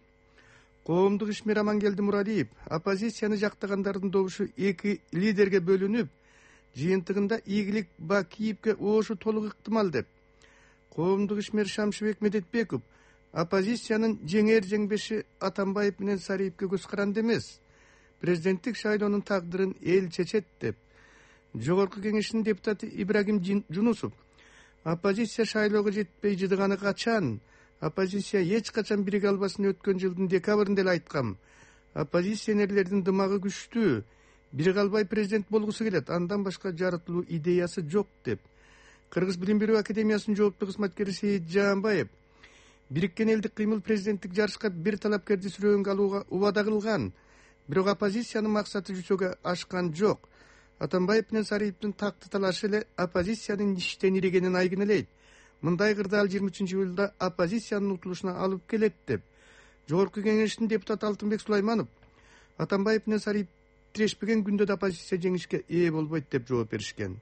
[SPEAKER 18] Коомдук ишмер Амангелди Муралиев оппозицияны жактагандардын добушу эки лидерге бөлүнүп, жыйынтыгында ийгилик Бакиевке оошу толук ыктымал деп. Коомдук ишмер Шамшыбек Медетбеков оппозициянын жеңер жеңбеши Атамбаев менен Сариевке көз каранды эмес, президенттик шайлоонун тагдырын эл чечет деп. Жогорку кеңештин депутаты Ибрагим Жунусов оппозиция шайлоого жетпей жыдыганы качан, оппозиция эч качан бириге албасын, өткөн жылдын декабрында эле айткам. Оппозиционерлердин дымагы күчтүү, бириге албай президент болгусу келет, андан башка жаратылуу идеясы жок деп. Кыргыз билим берүү академиясынын жооптуу кызматкери Сейит Жаанбаев Бириккен элдик кыймыл президенттик жарышка бир талапкерди сүрөөнгө алууга убада кылган, бирок оппозициянын максаты жүзөгө ашкан жок. Атамбаев менен Сариевдин такты талашы эле оппозициянын иштен ирегенин айгинелейт. Мындай кырдаал жыйырма үчүнчү жылда оппозициянын утулушуна алып келет деп. Жогорку кеңештин депутаты Алтынбек Сулайманов Атамбаев менен Сариев тирешпеген күндө да оппозиция жеңишке ээ болбойт деп жооп беришкен.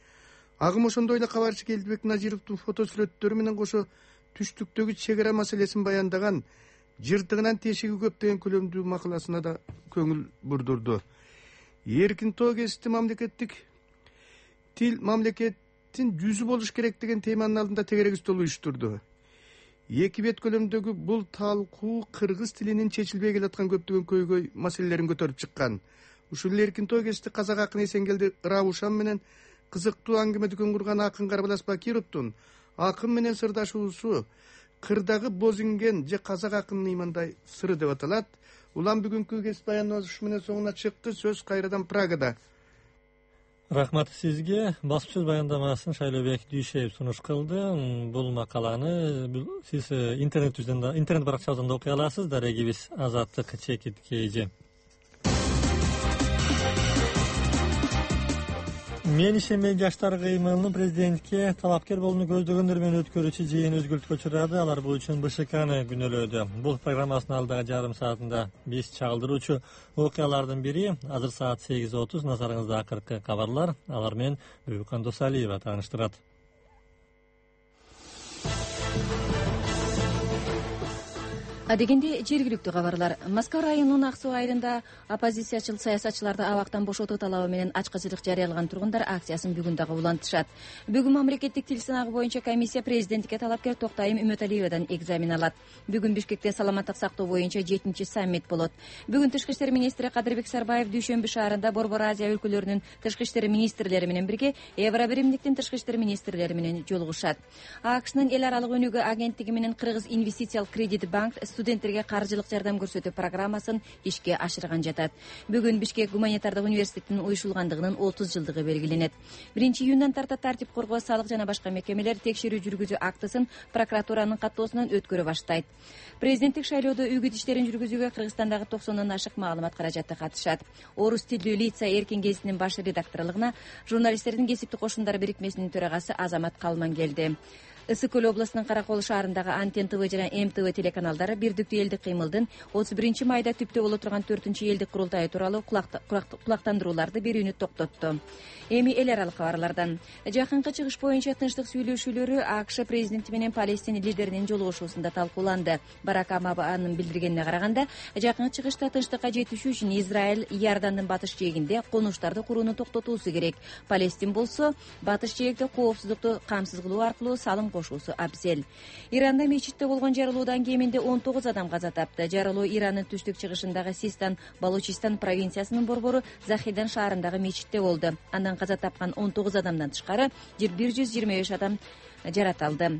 [SPEAKER 18] Агым ошондой эле кабарчы Келдибек Назировдун фото сүрөттөрү менен кошо түштүктөгү чек ара маселесин баяндаган жыртыгынан тешиги көп деген көлөмдүү макаласына да көңүл бурдурду. Эркин тоо кесипти мамлекеттик тил мамлекеттин жүзү болуш керек деген теманын алдында тегерек стол уюштурду. Эки бет көлөмдөгү бул талкуу кыргыз тилинин чечилбей келаткан көптөгөн көйгөй маселелерин көтөрүп чыккан. ушул эркин той кечти казак акын Эсенгелди Раушан менен кызыктуу аңгеме дүкөн курган акын Карбалас Бакировдун акын менен сырдашуусу кырдагы боз инген же казак акынын ыймандай сыры деп аталат. Улам бүгүнкү кесип баяндоосу ушу менен соңуна чыкты. Сөз кайрадан Прагада.
[SPEAKER 1] Рахмат сизге. Басып баяндамасын Шайлообек Дүйшеев сунуш кылды. Бул макаланы сиз интернет жүзүндө, интернет баракчабызда окуй аласыз. Дарегибиз Азаттык чекит кейжи. Мен ишенбей жаштар кыймылынын президентке талапкер болууну көздөгөндөр менен өткөрүүчү жыйын өзгөртүүгө учурады. Алар бул үчүн БШКны күнөөлөдү. Бул программасынын алдагы жарым саатында биз чагылдыруучу окуялардын бири. Азыр саат сегиз отуз. Назарыңызда акыркы кабарлар. Алар менен Бүбүкан Досалиева тааныштырат.
[SPEAKER 4] Адегенде жергиликтүү кабарлар. Москва районунун Ак Суу айылында оппозициячыл саясатчыларды абактан бошотуу талабы менен ачкычылык жарыялаган тургундар акциясын бүгүн дагы улантышат. Бүгүн мамлекеттик тил сынагы боюнча комиссия президентке талапкер Токтайым Үмөталиевадан экзамен алат. Бүгүн Бишкекте саламаттык сактоо боюнча жетинчи саммит болот. Бүгүн Тышкы иштер министри Кадырбек Сарбаев Дүйшөмбү шаарында Борбор Азия өлкөлөрүнүн тышкы иштер министрлери менен бирге Евро биримдиктин тышкы иштер министрлери менен жолугушат. АКШнын эл аралык өнүгүү агенттиги менен Кыргыз инвестициялык кредит банк студенттерге каржылык жардам көрсөтүү программасын ишке ашырган жатат. Бүгүн Бишкек гуманитардык университетинин уюшулгандыгынын отуз жылдыгы белгиленет. биринчи июндан тарта тартип коргоо, салык жана башка мекемелер текшерүү жүргүзүү актысын прокуратуранын каттоосунан өткөрө баштайт. Президенттик шайлоодо үгүт иштерин жүргүзүүгө Кыргызстандагы токсондон ашык маалымат каражаты катышат. Орус тилдүү лица эркин гезитинин баш редакторлугуна журналисттердин кесиптик кошундары бирикмесинин төрагасы Азамат Калман келди. Ысык көл областынын Каракол шаарындагы Антен ТВ жана М ТВ телеканалдары бирдиктүү элдик кыймылдын отуз биринчи майда түптө боло турган төртүнчү элдик курултайы тууралуу кулактандырууларды берүүнү токтотту. Эми эл аралык кабарлардан. Жакынкы чыгыш боюнча тынчтык сүйлөшүүлөрү АКШ президенти менен Палестин лидеринин жолугушуусунда талкууланды. Барак Обаманын билдиргенине караганда, жакынкы чыгышта тынчтыкка жетишүү үчүн Израиль Иордандын батыш жээгинде конуштарды курууну токтотуусу керек. Палестин болсо батыш жээгде коопсуздукту камсыз кылуу аркылуу салым кошуусу абзел. Иранда мечитте болгон жарылуудан кеминде он тогуз адам каза тапты. Жарылуу Ирандын түштүк чыгышындагы Систан Балучистан провинциясынын борбору Захидан шаарындагы мечитте болду. Андан каза тапкан он тогуз адамдан тышкары бир жүз жыйырма беш адам жаратылды.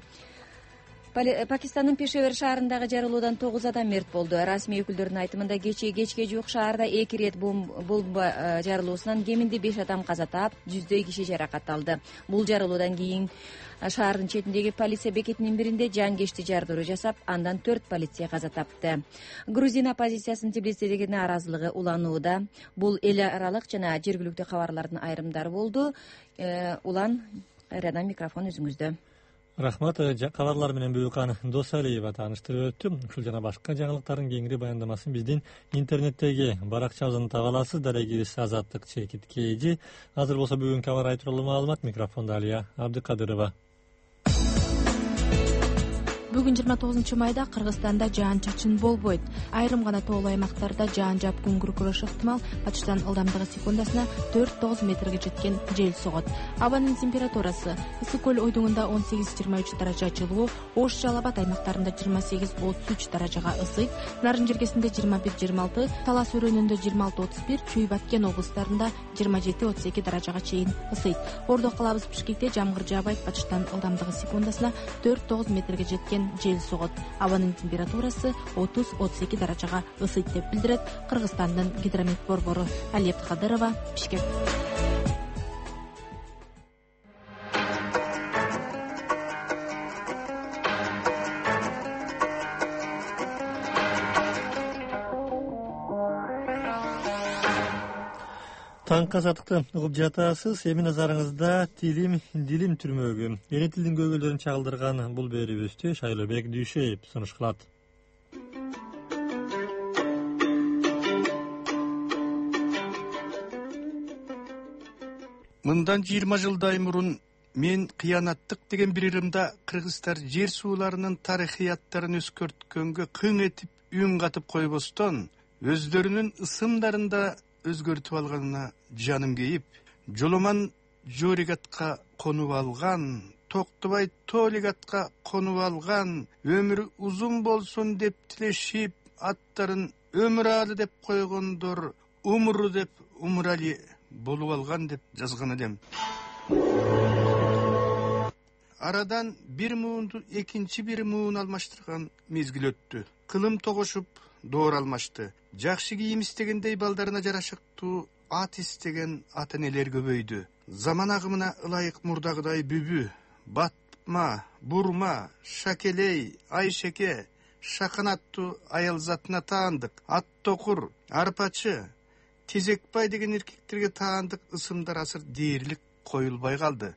[SPEAKER 4] Пакистандын Пешевер шаарындагы жарылуудан тогуз адам мерт болду. Расмий өкүлдөрдүн айтымында кечээ кечке жуук шаарда эки ирет бомба жарылуусунан кеминде беш адам каза таап, жүздөй киши жаракат алды. Бул жарылуудан кийин шаардын четиндеги полиция бекетинин биринде жанкечти жардыруу жасап, андан төрт полиция каза тапты. Грузин оппозициясынын Тбилисидеги нааразылыгы уланууда. Бул эл аралык жана жергиликтүү кабарлардын айрымдары болду. Улан, кайрадан микрофон өзүңүздө.
[SPEAKER 1] Рахмат. Кабарлар менен Бүбүкан Досалиева тааныштырып өттү. Ушул жана башка жаңылыктардын кеңири баяндамасын биздин интернеттеги баракчабыздан таба аласыз. Дарегибиз Азаттык чекит кейжи. Азыр болсо бүгүнкү кабар ай тууралуу маалымат. Микрофондо Алия Абдыкадырова.
[SPEAKER 5] Бүгүн жыйырма тогузунчу майда Кыргызстанда жаан-чачын болбойт. Айрым гана тоолуу аймактарда жаан жаап күн күркүрөшү ыктымал. Батыштан ылдамдыгы секундасына төрт тогуз метрге жеткен жел согот. Абанын температурасы: Ысык көл ойдуңунда он сегиз жыйырма үч даража жылуу, Ош Жалал Абад аймактарында жыйырма сегиз отуз үч даражага ысыйт, Нарын жергесинде жыйырма бир жыйырма алты, Талас өрөөнүндө жыйырма алты отуз бир, Чүй Баткен облустарында жыйырма жети отуз эки даражага чейин ысыйт. Ордо калабыз Бишкекте жамгыр жаабайт, Батыштан ылдамдыгы секундасына төрт тогуз метрге жеткен жел согот. Абанын температурасы отуз отуз эки даражага ысыйт деп билдирет Кыргызстандын гидромет борбору. Алия Абдыкадырова, Бишкек.
[SPEAKER 1] Таңкы азаттыкты угуп жатасыз. Эми назарыңызда тилим дилим түрмөгү. Эне тилдин көйгөйлөрүн чагылдырган бул берүүбүздү Шайлообек Дүйшеев сунуш кылат.
[SPEAKER 18] Мындан жыйырма жылдай мурун мен кыянаттык деген бир ырымда кыргыздар жер сууларынын тарыхыяттарын өзгөрткөнгө кың этип үн катып койбостон өздөрүнүн ысымдарында өзгөртүп алганына жаным кейип, Жоломан Жоригатка конуп алган, Токтобай Толигатка конуп алган, өмүрү узун болсун деп тилешип, аттарын өмүралы деп койгондор умру деп умрали болуп алган деп жазган элем. Арадан бир муунду экинчи бир муун алмаштырган мезгил өттү. Кылым тогушуп, доор алмашты. Жакшы кийим истегендей балдарына жарашыктуу ат истеген ата-энелер көбөйдү. Заман агымына ылайык мурдагыдай бүбү, батма, бурма, шакелей, айшеке, шаканаттуу аял затына таандык. Ат токур, арпачы, тезекбай деген эркектерге таандык ысымдар асыр дээрлик коюлбай калды.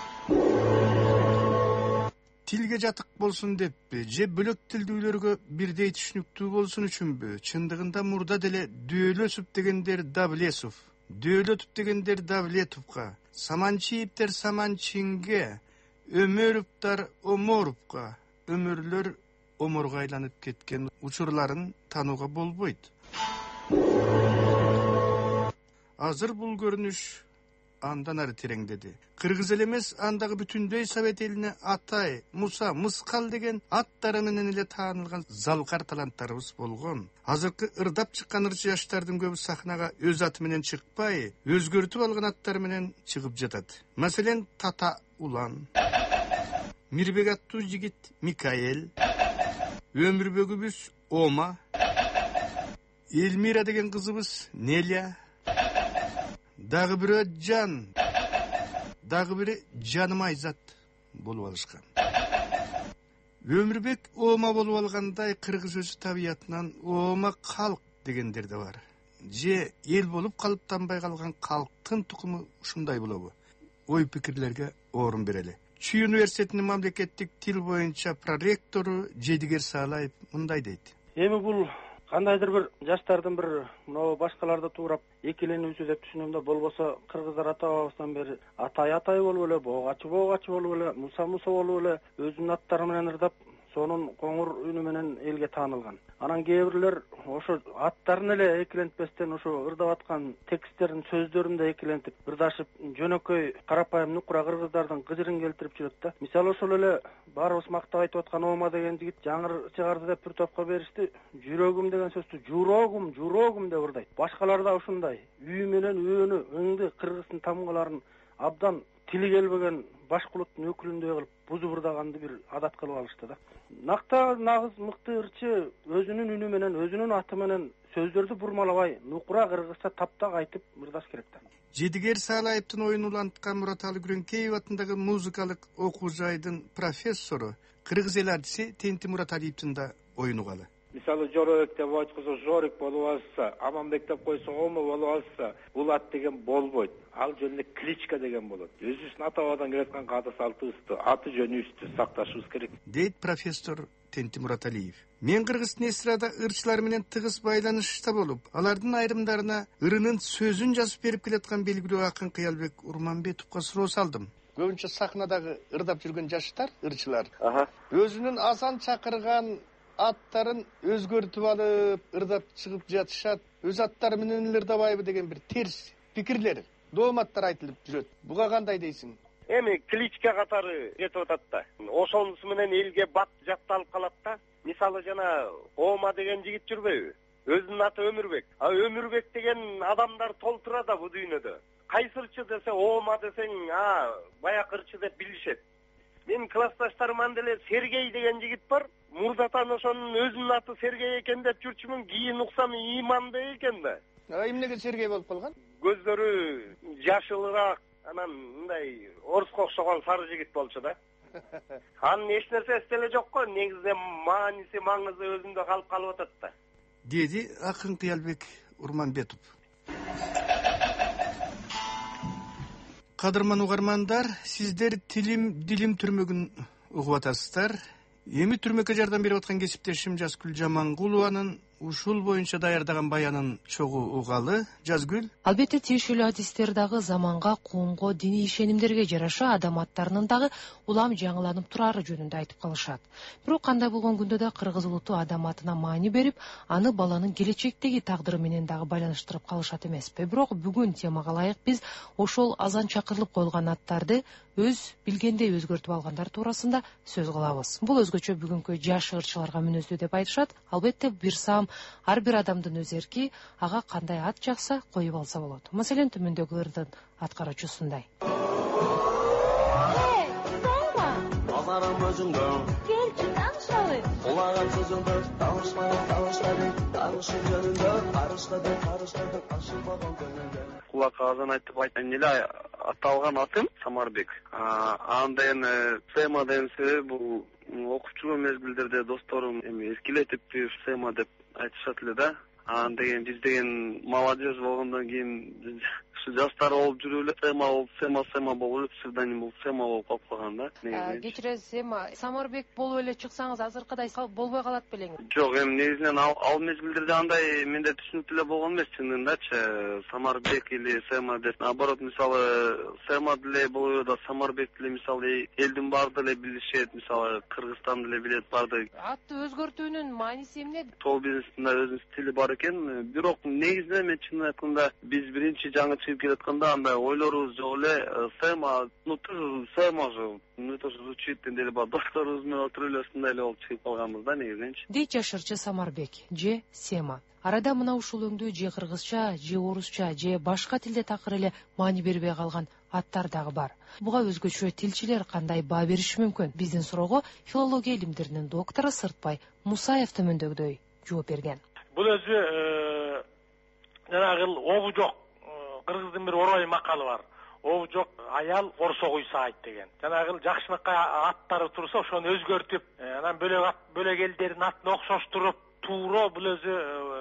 [SPEAKER 18] Тилге жатык болсун деппи, же бөлөк тилдүүлөргө бирдей түшүнүктүү болсун үчүнбү? Чындыгында мурда деле Дөөлөсүп дегендер Давлесов, Дөөлөтүп дегендер Давлетовка, Саманчиевтер Саманчинге, Өмөрөвдар Оморовка, өмүрлөр оморго айланып кеткен учурларын танууга болбойт. Азыр бул көрүнүш андан ары тереңдеди. Кыргыз эле эмес, андагы бүтүндөй Совет элине Атай, Муса, Мыскал деген аттары менен эле таанылган залкар таланттарыбыз болгон. Азыркы ырдап чыккан ырчы жаштардын көбү сахнага өз аты менен чыкпай, өзгөртүп алган аттары менен чыгып жатат. Маселен, Тата Улан, Мирбек аттуу жигит Микаэл, өмүрбөгүбүз Ома, Элмира деген кызыбыз Неля, дагы бирөө Жан, дагы бири Жаным Айзат болуп алышкан. Өмүрбек Ома болуп алгандай, кыргыз өзү табиятынан Ома калк дегендер да бар. Же эл болуп калыптанбай калган калктын тукуму ушундай болобу? Ой пикирлерге орун берели. Чүй университетинин мамлекеттик тил боюнча проректору Жедигер Саалаев мындай дейт.
[SPEAKER 19] Эми бул кандайдыр бир жаштардын бир мына башкаларды туурап экиленүүсү деп түшүнөм да, болбосо кыргыздар ата бабасынан бери Атай Атай болуп эле, Боогачы Боогачы болуп эле, Муса Муса болуп эле өзүнүн аттары менен ырдап, сонун коңур үнү менен элге таанылган. Анан кээ бирлер ошо аттарын эле экилентпестен ошо ырдап аткан тексттердин сөздөрүн да экилентип, ырдашып, жөнөкөй карапайым нукура кыргыздардын кыжырын келтирип жүрөт да. Мисалы ошол эле баарыбыз мактап айтып аткан Ома деген жигит жаңыр чыгарды деп бир топко беришти. Жүрөгүм деген сөздү журогум, журогум деп ырдайт. Башкалар да ушундай үй менен өөнү, ыңды кыргыздын тамгаларын абдан тили келбеген башкулуттун өкүлүндөй кылып бузуп ырдаганды бир адат кылып алышты да. Накта нагыз мыкты ырчы өзүнүн үнү менен, өзүнүн аты менен сөздөрдү бурмалабай, нукура кыргызча таптак айтып ырдаш керек да.
[SPEAKER 18] Жедигер Саалаевдин оюн уланткан Мураталы Күрөңкеев атындагы музыкалык окуу жайдын профессору, кыргыз эл артиси Тенти Мураталиевдин да оюну калы.
[SPEAKER 20] Мисалы Жорабек деп айткызо Жорик болуп алса, Аманбек деп койсо Омо болуп алса, бул ат деген болбойт. Ал жөнүндө кличка деген болот. Өзүбүздүн ата бабадан келаткан каада салтыбызды, аты жөнүбүздү сакташыбыз керек.
[SPEAKER 18] Дейт профессор Тенти Мураталиев. Мен кыргыздын эстрада ырчылар менен тыгыз байланышта болуп, алардын айрымдарына ырынын сөзүн жазып берип келаткан белгилүү акын Кыялбек Урманбетовго суроо салдым. Көбүнчө сахнадагы ырдап жүргөн жаштар, ырчылар, өзүнүн азан чакырган аттарын өзгөртүп алып, ырдап чыгып жатышат. Өз аттары менен ырдабайбы деген бир терс пикирлер, дооматтар айтылып жүрөт. Буга кандай дейсиң?
[SPEAKER 21] Эми кличка катары кетип атат да. Ошонусу менен элге бат жатталып калат да. Мисалы жана Ома деген жигит жүрбөйбү? Өзүнүн аты Өмүрбек. А Өмүрбек деген адамдар толтура да бу дүйнөдө. Кайсырчы десе Ома десең, а баякырчы деп билишет. Мен классташтарыман деле Сергей деген жигит бар. Мурдатан ошонун өзүнүн аты Сергей экен деп жүрчүмүн, кийин уксам Иманбек экен да.
[SPEAKER 18] А эмнеге Сергей болуп калган?
[SPEAKER 21] Көздөрү жашылыраак, анан мындай оруско окшогон сары жигит болчу да. Анын эч нерсе эстеле жок го, негизинен мааниси, маңызы өзүндө калып калып атат да.
[SPEAKER 18] Деди акын Кыялбек Урманбетов. Кадырман угармандар, сиздер тилим дилим түрмөгүн угуп атасыздар. Эми түрмөккө жардам берип аткан кесиптешим Жазгүл Жамангулованын ушул боюнча даярдаган баянын чогуу угалы. Жазгүл.
[SPEAKER 22] Албетте тиешелүү адистер дагы заманга, коомго, диний ишенимдерге жараша адам аттарынын дагы улам жаңыланып турары жөнүндө айтып калышат. Бирок кандай болгон күндө да кыргыз улуту адам атына маани берип, аны баланын келечектеги тагдыры менен дагы байланыштырып калышат эмеспи? Бирок бүгүн темага ылайык биз ошол азан чакырылып коюлган аттарды өз билгендей өзгөртүп алгандар туурасында сөз кылабыз. Бул өзгөчө бүгүнкү жаш ырчыларга мүнөздүү деп айтышат. Албетте бир саам ар бир адамдын өз эрки, ага кандай ат жакса коюп алса болот. Маселен төмөндөгүлөрдүн аткаруучусундай.
[SPEAKER 2] Келчи таанышалы. Улаган сөзүңдө таанышмадың, таанышмадың, таанышып жөнүндө карыштадың, карыштадың, ашылбаган көңүлдө.
[SPEAKER 10] Кулак азан айтып айтайын эле, аталган атым Самарбек. Анда эми Сема деген себеби бул окуп жүргөн мезгилдерде досторум эми эркелетип Сема деп айтышат эле да. Ан деген биз деген молодежь болгондон кийин ушу жаштар болуп жүрүп эле Сема болуп, Сема Сема болуп эле псевдоним болуп Сема болуп калып калган да.
[SPEAKER 22] Кечиресиз, Сема, Самарбек болуп эле чыксаңыз азыркыдай болбой калат белең.
[SPEAKER 10] Жок, эми негизинен ал, ал мезгилдерде андай менде түшүнүктүү эле болгон эмес чынындачы. Самарбек или Сема деп. Наоборот, мисалы Сема деле болуп да Самарбек деле мисалы элдин баары деле билишет, мисалы Кыргызстан деле билет барды.
[SPEAKER 22] Атты өзгөртүүнүн мааниси эмне?
[SPEAKER 10] Тол бизнестин өзүнүн стили бар экен. Бирок негизинен мен чынын айтканда биз биринчи жаңы чыгып келатканда андай ойлорубуз жок эле. Сема, ну ты же Сема же, ну это же звучит деле бар. Досторубуз менен отуруп эле ушундай эле болуп чыгып калганбыз да негизиненчи.
[SPEAKER 22] Дейт жашырчы Самарбек же Сема. Арада мына ушул өңдүү же кыргызча, же орусча, же башка тилде такыр эле маани бербей калган аттар дагы бар. Буга өзгөчө тилчилер кандай баа бериши мүмкүн? Биздин суроого филология илимдеринин доктору Сыртбай Мусаев төмөндөгүдөй жооп берген.
[SPEAKER 23] Бул өзү жанагы обу жок. Кыргыздын бир орой макалы бар. Обу жок аял орсо куйса айт деген. Жанагы жакшынакай аттары турса ошону өзгөртүп, анан бөлөк ат, бөлөк элдердин атын окшоштуруп, туура бул өзү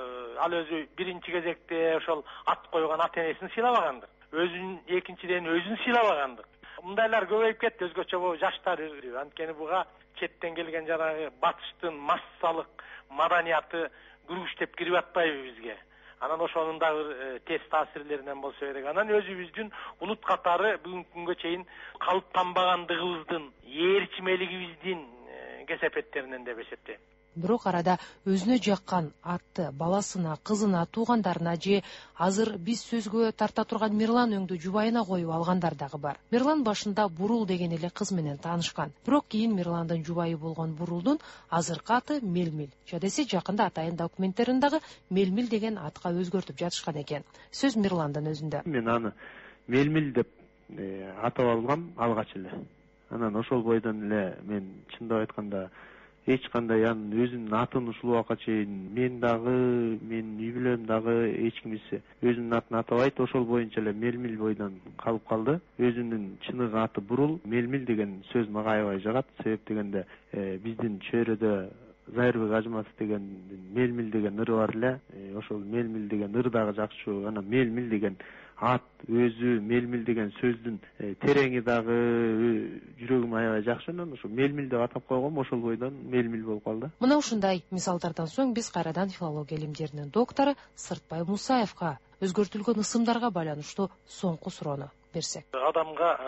[SPEAKER 23] ал өзү биринчи кезекте ошол ат койгон ата энесин сыйлабагандыр. Өзүн экинчиден өзүн сыйлабагандыр. Мындайлар көбөйүп кетти, өзгөчө бул жаштар. Анткени буга четтен келген жанагы батыштын массалык маданияты күрүштеп кирип атпайбы бизге. Анан ошонун дагы тез таасирлеринен болсо керек. Анан өзүбүздүн улут катары бүгүнкү күнгө чейин калыптанбагандыгыбыздын, ээрчимелигибиздин кесепеттеринен деп эсептейм.
[SPEAKER 22] Бирок арада өзүнө жаккан атты баласына, кызына, туугандарына же азыр биз сөзгө тарта турган Мирлан өңдүү жубайына коюп алгандар дагы бар. Мирлан башында Бурул деген эле кыз менен таанышкан. Бирок кийин Мирландын жубайы болгон Бурулдун азыркы аты Мелмил. Жадесе жакында атайын документтерин дагы Мелмил деген атка өзгөртүп жатышкан экен. Сөз Мирландын өзүндө.
[SPEAKER 24] Мен аны Мелмил деп атап алгам алгач эле. Анан ошол бойдон эле мен чындап айтканда эч кандай анын өзүнүн атын ушул убакка чейин мен дагы, менин үй бүлөм дагы эч кимиси өзүнүн атын атабайт. Ошол боюнча эле Мелмил бойдон калып калды. Өзүнүн чыныгы аты Бурул. Мелмил деген сөз мага аябай жагат. Себеп дегенде биздин чөйрөдө Зайырбек Ажматов деген Мелмил деген ыры бар эле. Ошол Мелмил деген ыр дагы жакшы. Анан Мелмил деген ат өзү, Мелмил деген сөздүн тереңи дагы жүрөгүм аябай жакшы. Анан ошо Мелмил деп атап койгом, ошол бойдон Мелмил болуп калды.
[SPEAKER 22] Мына ушундай мисалдардан соң биз кайрадан филология илимдеринин доктору Сыртбай Мусаевка өзгөртүлгөн ысымдарга байланыштуу соңку суроону берсек.
[SPEAKER 23] Адамга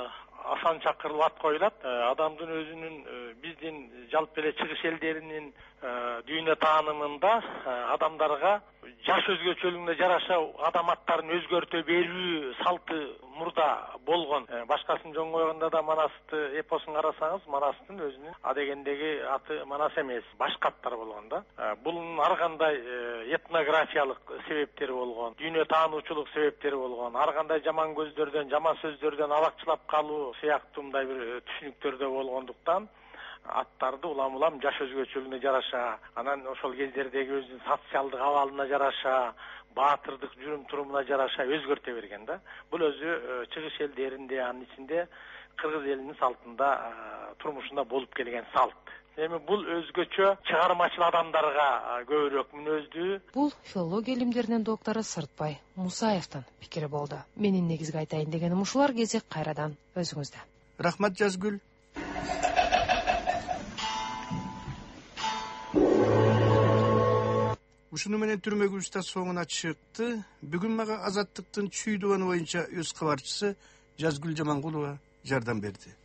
[SPEAKER 23] асан чакырылып ат коюлат. Адамдын өзүнүн биздин жалпы эле чыгыш элдеринин дүйнө таанымында адамдарга жаш өзгөчөлүгүнө жараша адам аттарын өзгөртө берүү салты мурда болгон. Башкасын жөн койгондо да Манасты эпосун карасаңыз, Манастын өзүнүн адегендеги аты Манас эмес, башка аттар болгон да. Бунун ар кандай этнографиялык себептери болгон, дүйнө таануучулук себептери болгон, ар кандай жаман көздөрдөн, жаман сөздөрдөн абакчылап калуу сыяктуу мындай бир түшүнүктөрдө болгондуктан аттарды улам-улам жаш өзгөчөлүгүнө жараша, анан ошол кездердеги өзүнүн социалдык абалына жараша, баатырдык жүрүм-турумуна жараша өзгөртө берген да. Бул өзү чыгыш элдеринде, анын ичинде кыргыз элинин салтында, турмушунда болуп келген салт. Эми бул өзгөчө чыгармачыл адамдарга көбүрөөк мүнөздүү.
[SPEAKER 22] Бул филология илимдеринин доктору Сыртбай Мусаевдин пикири болду. Менин негизги айтайын дегеним ушулар. Кезек кайрадан өзүңүздө.
[SPEAKER 18] Рахмат Жазгүл. Ушуну менен түрмөгүбүз да соңуна чыкты. Бүгүн мага Азаттыктын чүй дубаны боюнча өз кабарчысы Жазгүл Жамангулова жардам берди.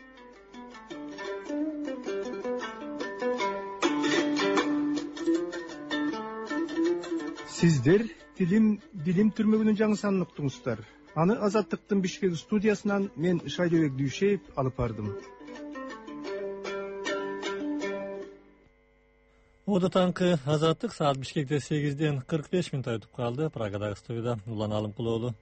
[SPEAKER 18] Сиздер Тилим Билим түрмөгүнүн жаңы санын уктуңуздар. Аны Азаттыктын Бишкек студиясынан мен Шайдыбек Дүйшеев алып бардым.
[SPEAKER 1] Ода таңкы Азаттык саат Бишкекте сегизден кырк беш мүнөт өтүп калды. Прагадагы студияда Улан Алымкулоğlu.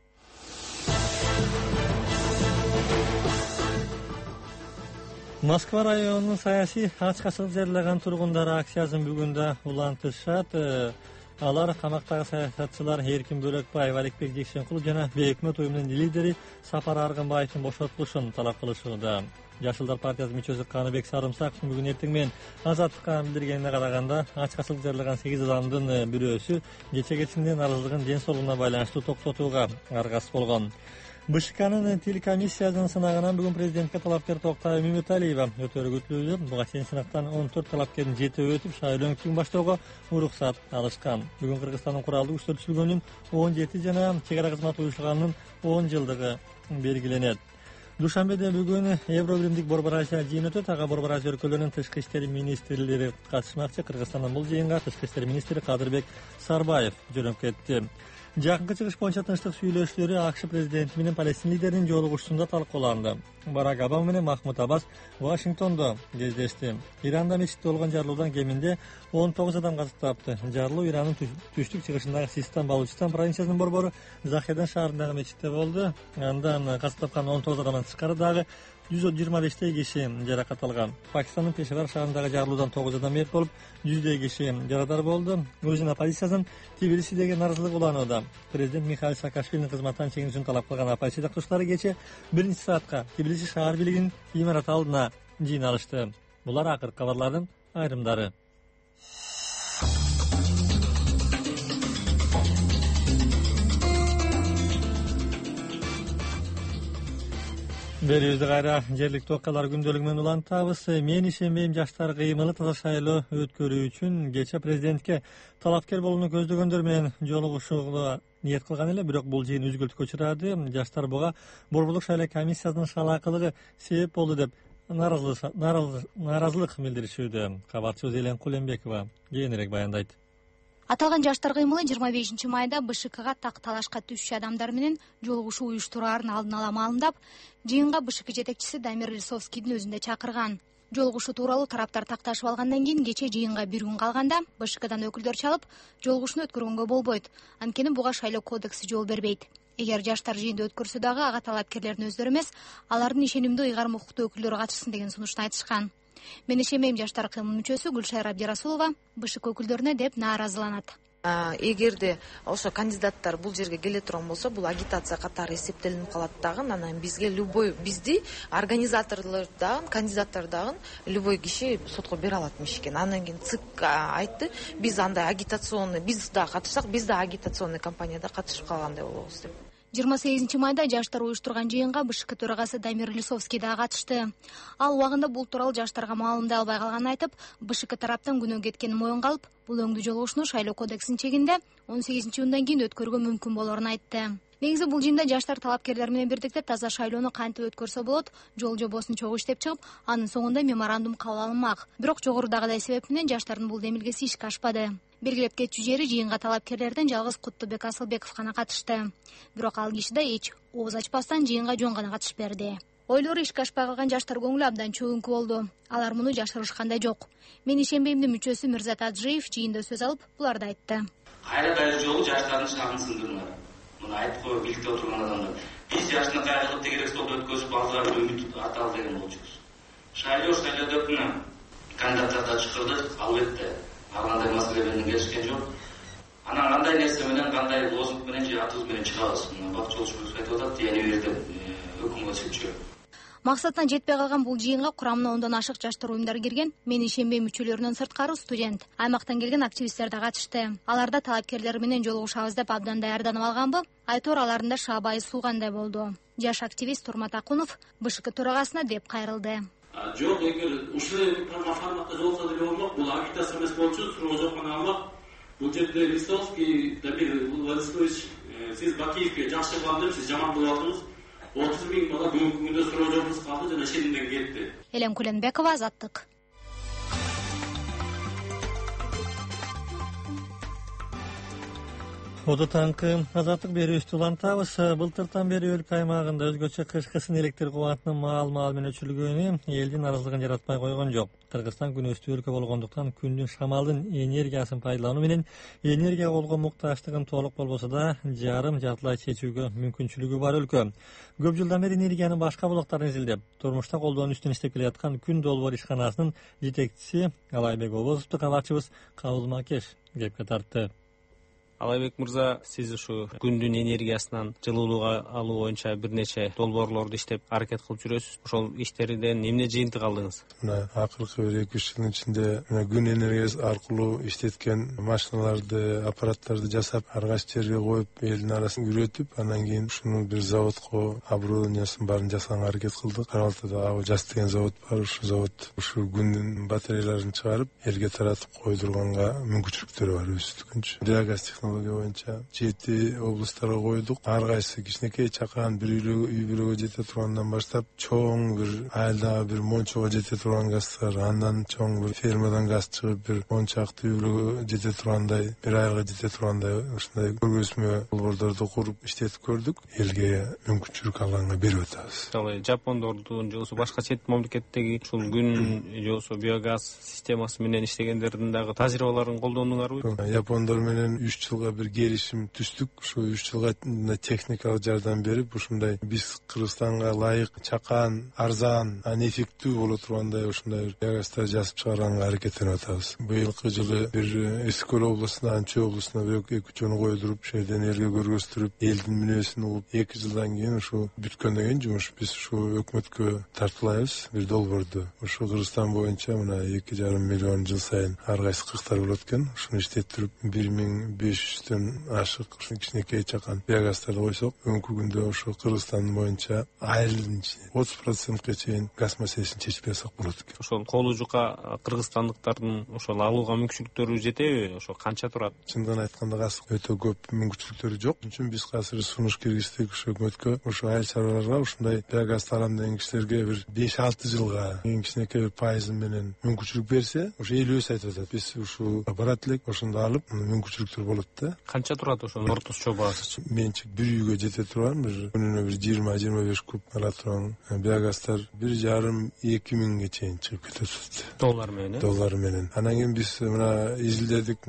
[SPEAKER 1] Москва районунун саясий ачкачылык жарыяган тургундар акциясын бүгүн да улантышат. Алар камактагы саясатчылар Эркин Бөлөкбаев, Аликбек Жексенкулов жана Бейөкмөт уюмунун лидери Сапар Аргынбаевдин бошотулушун талап кылышууда. Жашылдар партиясынын мүчөсү Каныбек Сарымсаковдун бүгүн эртең менен Азаттыкка билдиргенине караганда, ачкачылык жарыяган сегиз адамдын бирөөсү кече кечинде нааразылыгын ден соолугуна байланыштуу токтотууга аргасыз болгон. БШКнын тил комиссиясынын сынагынан бүгүн президентке талапкер Токтоy Мөмөталиева өтөрү күтүлүүдө. Буга чейин сынактан он төрт талапкердин жетөө өтүп, шайлоо өңчүгүн баштоого уруксат алышкан. Бүгүн Кыргызстандын куралдуу күчтөр түзүлгөнүнүн он жети жана чек ара кызматы уюштурганынын он жылдыгы белгиленет. Душанбеде бүгүн Евробиримдик Борбор Азия жыйыны өтөт. Ага Борбор Азия өлкөлөрүнүн тышкы иштер министрлери катышмакчы. Кыргызстандын бул жыйынга тышкы иштер министри Кадырбек Сарбаев жөнөп кетти. Жакынкы чыгыш боюнча тынчтык сүйлөшүүлөрү АКШ президенти менен Палестин лидеринин жолугушуусунда талкууланды. Барак Обама менен Махмуд Аббас Вашингтондо кездешти. Иранда мечитте болгон жарылуудан кеминде он тогуз адам каза тапты. Жарылуу Ирандын түштүк чыгышындагы Систан Балучистан провинциясынын борбору Захедан шаарындагы мечитте болду. Андан каза тапкан он тогуз адамдын тышкары дагы жүз жыйырма бештей киши жаракат алган. Пакистандын Пешавар шаарындагы жарылуудан тогуз адам мерт болуп, жүздөй киши жарадар болду. Грузия оппозициясынын Тбилисидеги нааразылык уланууда. Президент Михаил Саакашвилинин кызматтан чегинүүсүн талап кылган оппозиция катышкычылары кече биринчи саатка Тбилиси шаар бийлигинин имараты алдына жыйналышты. Булар акыркы кабарлардын айрымдары. Берүүбүздү кайра жергиликтүү окуялар күндөлүгү менен улантабыз. Мен ишенбейм, жаштар кыймылы таза шайлоо өткөрүү үчүн кече президентке талапкер болууну көздөгөндөр менен жолугушууга ниет кылган эле, бирок бул жыйын үзгүлтүккө учурады. Жаштар буга борборлук шайлоо комиссиясынын шалаакылыгы себеп болду деп нааразылык билдиришүүдө. Кабарчыбыз Элен Кулембекова кийинирээк баяндайт.
[SPEAKER 6] Аталган жаштар кыймылы жыйырма бешинчи майда БШКга так талашка түшчү адамдар менен жолугушуу уюштураарын алдын ала маалымдап, жыйынга БШК жетекчиси Дамир Лисовскийдин өзүндө чакырган. Жолугушуу тууралуу тараптар такташып алгандан кийин кече жыйынга бир күн калганда БШКдан өкүлдөр чалып, жолугушууну өткөргөнгө болбойт. Анткени буга шайлоо кодекси жол бербейт. Эгер жаштар жыйынды өткөрсө дагы ага талапкерлердин өздөрү эмес, алардын ишенимдүү ыйгарым укуктуу өкүлдөрү катышсын деген сунушту айтышкан. Мен ишенбейм, жаштар кыймылынын мүчөсү Гүлшайра Абдирасулова БШК өкүлдөрүнө деп нааразыланат.
[SPEAKER 7] Эгерде ошо кандидаттар бул жерге келе турган болсо, бул агитация катары эсептелинип калат дагы. Анан бизге любой бизди организаторлор дагы, кандидаттар дагы любой киши сотко бере алат экен. Анан кийин ЦИК айтты, биз андай агитационный, биз да катышсак, биз да агитационный кампанияда катышып калгандай болобуз деп.
[SPEAKER 6] жыйырма сегизинчи майда жаштар уюштурган жыйынга БШК төрагасы Дамир Лисовский да катышты. Ал убагында бул тууралуу жаштарга маалымдай албай калганын айтып, БШК тараптан күнөө кеткенин моюнга алып, бул өңдүү жолугушууну шайлоо кодексинин чегинде он сегизинчи июндан кийин өткөргө мүмкүн болорун айтты. Негизи бул жыйында жаштар талапкерлер менен бирдикте таза шайлоону кантип өткөрсө болот, жол жобосун чогуу иштеп чыгып, анын соңунда меморандум кабыл алынмак. Бирок жогорудагыдай себеп менен жаштардын бул демилгеси ишке ашпады. Белгилеп кетчү жери жыйынга талапкерлерден жалгыз Куттубек Асылбеков гана катышты. Бирок ал киши да эч ооз ачпастан жыйынга жөн гана катышып берди. Ойлору ишке ашпай калган жаштар көңүлү абдан чөгүнкү болду. Алар муну жашырышкандай жок. Мен ишенбеймдин мүчөсү Мирзат Аджиев жыйында сөз алып, буларды айтты.
[SPEAKER 9] Кайра дайыр жолу жаштардын шагын сындырмак. Муну айтып коюп биликте отурган адамдар. Биз жашны кайгылып тегерек столду өткөрүп алдыга бир үмүт аталы деген болчубуз. Шайлоо шайлоодо күнү кандидаттарды чакырдык, албетте ар кандай маселе менен келишкен жок. Анан кандай нерсе менен, кандай лозунг менен же атыбыз менен чыгабыз. Бак жолчубуз айтып атат, яны берди өкүмгө чыкчу.
[SPEAKER 6] Максатына жетпей калган бул жыйынга курамына ондон ашык жаштар уюмдары кирген. Мен ишенбейм мүчөлөрүнөн сырткары студент, аймактан келген активисттер да катышты. Аларда талапкерлер менен жолугушабыз деп абдан даярданып алганбы? Айтор аларында шабайы суугандай болду. Жаш активист Турмат Акунов БШК төрагасына деп кайрылды.
[SPEAKER 11] Жок, эгер ушул форматта жолсо деле болмок, бул агитация эмес болчу, суроо жок гана алмак. Бул жерде Лисовский, Дамир Владиславович, сиз Бакиевке жакшы кылам деп, сиз жаман кылып алдыңыз. отуз миң бала бүгүнкү күндө суроо жоксуз калды жана шенемден кетти.
[SPEAKER 6] Элем Куленбекова, Азаттык.
[SPEAKER 1] Оду таңкы азаттык берүүбүздү улантабыз. Былтыртан бери өлкө аймагында өзгөчө кышкысын электр кубатынын маал-маал менен өчүрүлгөнү элдин наразылыгын жаратпай койгон жок. Кыргызстан күн өстү өлкө болгондуктан күндүн шамалдын энергиясын пайдалануу менен энергия колго муктаждыгын толук болбосо да жарым жартылай чечүүгө мүмкүнчүлүгү бар өлкө. Көп жылдан бери энергиянын башка булактарын изилдеп, турмушта колдоонун үстүн иштеп келаткан Күн долбоор ишканасынын жетекчиси Алайбек Обозовду кабарчыбыз Кабыл Макеш кепке тартты.
[SPEAKER 3] Алайбек мырза, сиз ушу күндүн энергиясынан жылуулук алуу боюнча бир нече долбоорлорду иштеп аракет кылып жүрөсүз. Ошол иштерден эмне жыйынтык алдыңыз?
[SPEAKER 12] Мына акыркы бир эки үч жылдын ичинде күн энергиясы аркылуу иштеткен машиналарды, аппараттарды жасап, ар кайсы жерге коюп, элдин арасын үйрөтүп, анан кийин ушуну бир заводко оборудованиясын баарын жасаганга аракет кылдык. Кара Алтайда Ава Жас деген завод бар. Ушул завод ушу күндүн батареяларын чыгарып, элге таратып койдурганга мүмкүнчүлүктөрү бар өзүбүздүкүнчө. Биогаз технология боюнча жети облустарга койдук. Ар кайсы кичинекей чакан бир үй бүлөгө жете тургандан баштап чоң бир айылдагы бир мончого жете турган газдар, андан чоң бир фермадан газ чыгып бир он чакты үй бүлөгө жете тургандай, бир айга жете тургандай ушундай көргөзмө долбоорлорду куруп иштетип көрдүк. Элге мүмкүнчүлүк алганга берип атабыз.
[SPEAKER 3] Мисалы жапондордун же болбосо башка чет мамлекеттеги ушул күн же болбосо биогаз системасы менен иштегендердин дагы тажрыйбаларын колдондуңарбы?
[SPEAKER 12] Япондор менен үч жылга бир келишим түздүк. Ушу үч жылга техникалык жардам берип, ушундай биз Кыргызстанга ылайык, чакан, арзан, эффектүү боло тургандай ушундай биогаздар жасап чыгарганга аракеттенип атабыз. Быйылкы жылы бир Эски Көл облусуна, Анчы облусуна бирок эки үч жөн койдуруп, ошол жерден энергия көргөздүрүп, элдин мүнөзүн угуп, эки жылдан кийин ушу бүткөндөн кийин жумуш биз ушу өкмөткө тартуулайбыз бир долбоорду. Ушу Кыргызстан боюнча мына эки жарым миллион жыл сайын ар кайсы кырктар болот экен. Ушуну иштеттирип бир миң беш жүздөн ашык ушу кичинекей чакан биогаздарды койсок, бүгүнкү күндө ушу Кыргызстан боюнча айылдын ичинде отуз процентке чейин газ маселесин чечип берсек болот экен.
[SPEAKER 3] Ошол колу жука кыргызстандыктардын ошол алууга мүмкүнчүлүктөрү жетеби? Ошо канча турат?
[SPEAKER 12] Чындыгын айтканда газ өтө көп мүмкүнчүлүктөрү жок. Ошон үчүн биз азыр сунуш киргиздик ушу өкмөткө, ушу айыл чарбаларга ушундай биогаз алам деген кишилерге бир беш алты жылга эң кичинекей бир пайызы менен мүмкүнчүлүк берсе, ошо эл өзү айтып атат. Биз ушу барат элек, ошондо алып мүмкүнчүлүктөр болот да.
[SPEAKER 3] Канча турат ошонун ортосу жобасы?
[SPEAKER 12] Менчик бир үйгө жете турган бир күнүнө бир жыйырма жыйырма беш куб ала турган биогаздар бир жарым эки миңге чейин чыгып кетет.
[SPEAKER 3] Доллар менен?
[SPEAKER 12] Доллар менен. Анан кийин биз мына изилдедик,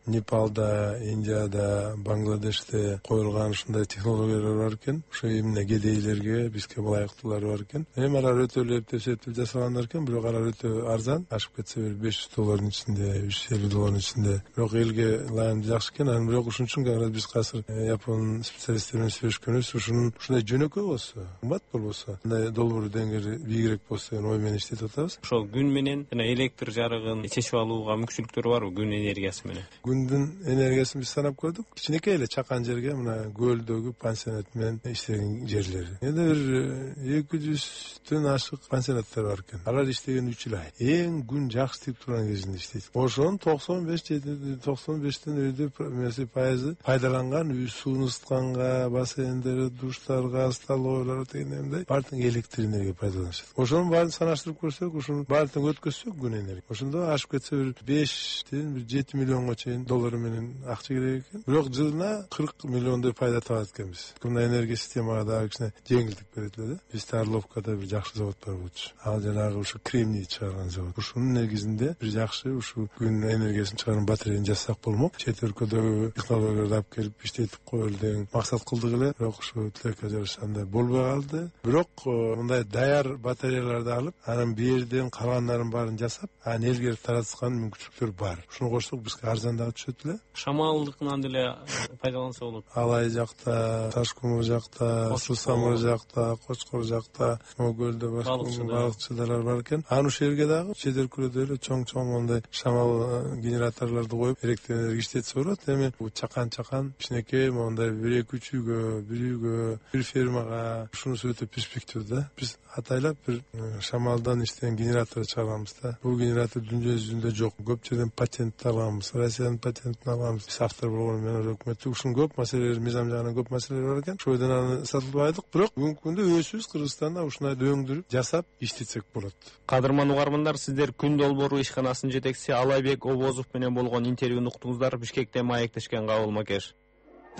[SPEAKER 12] Непалда, Индияда, Бангладеште коюлган ушундай технологиялар бар экен. Ошо эмне кедейлерге, бизге ылайыктуулары бар экен. Эми алар өтө эле эптеп жасалгандар экен, бирок алар өтө арзан, ашып кетсе бир беш жүз доллардын ичинде, үч жүз элүү доллардын ичинде. Бирок элге ылайымды жакшы экен. Анан бирок ушун үчүн как раз биз азыр япон специалисттер менен сүйлөшкөнбүз. Ушунун ушундай жөнөкөй болсо, кымбат болбосо, мындай долбоор деңгээли бийигирээк болсо деген ой менен иштетип атабыз.
[SPEAKER 3] Ошол күн менен жана электр жарыгын чечип алууга мүмкүнчүлүктөрү барбы күн энергиясы менен?
[SPEAKER 12] Күндүн энергиясын биз санап көрдүк. Кичинекей эле чакан жерге мына көлдөгү пансионат менен иштеген жерлери. Эми бир эки жүздөн ашык пансионаттар бар экен. Алар иштеген үч жыл ай. Эң күн жакшы тип турган кезинде иштейт. Ошонун токсон беш токсон бештен өйдө пайызы пайдаланган үй суун ысытканга, бассейндер, душтарга, столовойлор дегендей баардыгы электр энергия пайдаланышат. Ошонун баарын санаштырып көрсөк, ушунун баардыгын өткөзсөк күн энергия. Ошондо ашып кетсе бир бештен бир жети миллионго чейин доллар менен акча керек экен. Бирок жылына кырк миллиондой пайда табат экенбиз. Мына энергия системага дагы кичине жеңилдик берет эле да. Бизде Орловкада бир жакшы завод бар болчу. Ал жанагы ушу кремний чыгарган завод. Ушунун негизинде бир жакшы ушу күн энергиясын чыгарган батареяны жасасак болмок. Чет өлкөдөгү технологияларды алып келип иштетип коелу деген максат кылдык эле. Бирок ушу тилекке жараша андай болбой калды. Бирок мындай даяр батареяларды алып, анан бирден калгандарын баарын жасап, анан элге таратышкан мүмкүнчүлүктөр бар. Ушуну койсок бизге арзан дагы түшөт эле.
[SPEAKER 3] Шамалдыкынан деле пайдаланса болот.
[SPEAKER 12] Алай жакта, Ташкумур жакта, Сусамур жакта, Кочкор жакта, Көлдө башка балыкчылар бар экен. Анан ушул жерге дагы чет өлкөлөрдө эле чоң-чоң мондай шамал генераторлорду коюп электр энергия иштетсе болот. Эми бул чакан-чакан кичинекей мондай бир эки үч үйгө, бир үйгө, бир фермага ушунусу өтө перспектива да. Биз атайлап бир шамалдан иштеген генератор чыгарганбыз да. Бул генератор дүйнө жүзүндө жок. Көп жерден патент алганбыз. Россиянын патентин алганбыз. Биз автор болгону менен өкмөттүк ушун көп маселелер, мыйзам жагынан көп маселелер бар экен. Ошол жерден аны сатылбайдык. Бирок бүгүнкү күндө өзүбүз Кыргызстанда ушундай дөңдүрүп жасап иштетсек болот.
[SPEAKER 3] Кадырман угармандар, сиздер Күн долбоору ишканасынын жетекчиси Алайбек Обозов менен болгон интервьюну уктуңуздар. Бишкектен маектешкен Кабыл Макеш.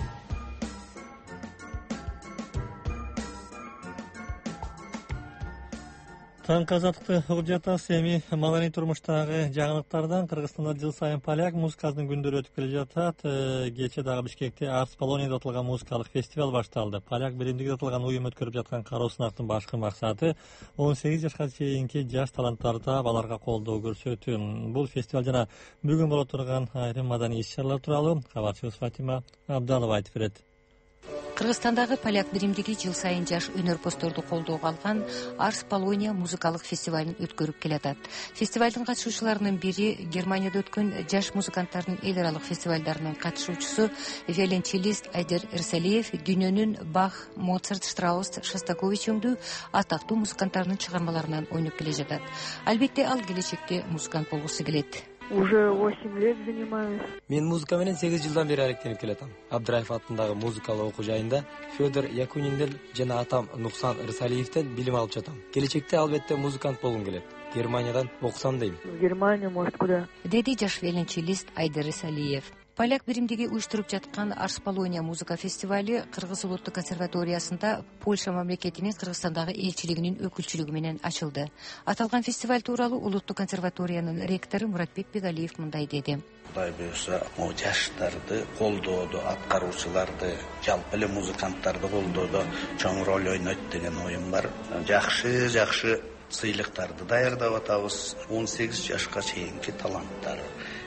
[SPEAKER 1] Таңкы азаттыкты угуп жатасыз. Эми маданий турмуштагы жаңылыктардан Кыргызстанда жыл сайын поляк музыкасынын күндөрү өтүп келе жатат. Кечээ дагы Бишкекте Арс Полонияда аталган музыкалык фестиваль башталды. Поляк биримдиги аталган уюм өткөрүп жаткан кароо сынактын башкы максаты он сегиз жашка чейинки жаш таланттарды аларга колдоо көрсөтүү. Бул фестиваль жана бүгүн боло турган айрым маданий иш-чаралар тууралуу кабарчыбыз Фатима Абдалова айтып берет.
[SPEAKER 22] Кыргызстандагы поляк биримдиги жыл сайын жаш өнөрпоздорду колдоого алган Арс Полония музыкалык фестивалын өткөрүп келатат. Фестивалдын катышуучуларынын бири Германияда өткөн жаш музыканттардын эл аралык фестивалдарынын катышуучусу виолончелист Айдер Ирсалиев дүйнөнүн Бах, Моцарт, Штраус, Шостакович өңдүү атактуу музыканттарынын чыгармаларынан ойноп келе жатат. Албетте ал келечекте музыкант болгусу келет.
[SPEAKER 13] Уже восемь лет занимаюсь.
[SPEAKER 14] Мен музыка менен сегиз жылдан бери алектенип келатам. Абдраев атындагы музыкалык окуу жайында Федор Якунинден жана атам Нуксан Рысалиевден билим алып жатам. Келечекте албетте музыкант болгум келет. Германиядан окусам дейм.
[SPEAKER 13] В Германию, может, куда?
[SPEAKER 22] Деди жаш виолончелист Айдер Рысалиев. Поляк биримдиги уюштуруп жаткан Арс Полония музыка фестивали Кыргыз улуттук консерваториясында Польша мамлекетинин Кыргызстандагы элчилигинин өкүлчүлүгү менен ачылды. Аталган фестиваль тууралуу улуттук консерваториянын ректору Муратбек Бегалиев мындай деди.
[SPEAKER 15] Кудай буюрса, могу жаштарды колдоодо, аткаруучуларды, жалпы эле музыканттарды колдоодо чоң роль ойнойт деген оюм бар. Жакшы, жакшы сыйлыктарды даярдап атабыз. он сегиз жашка чейинки таланттар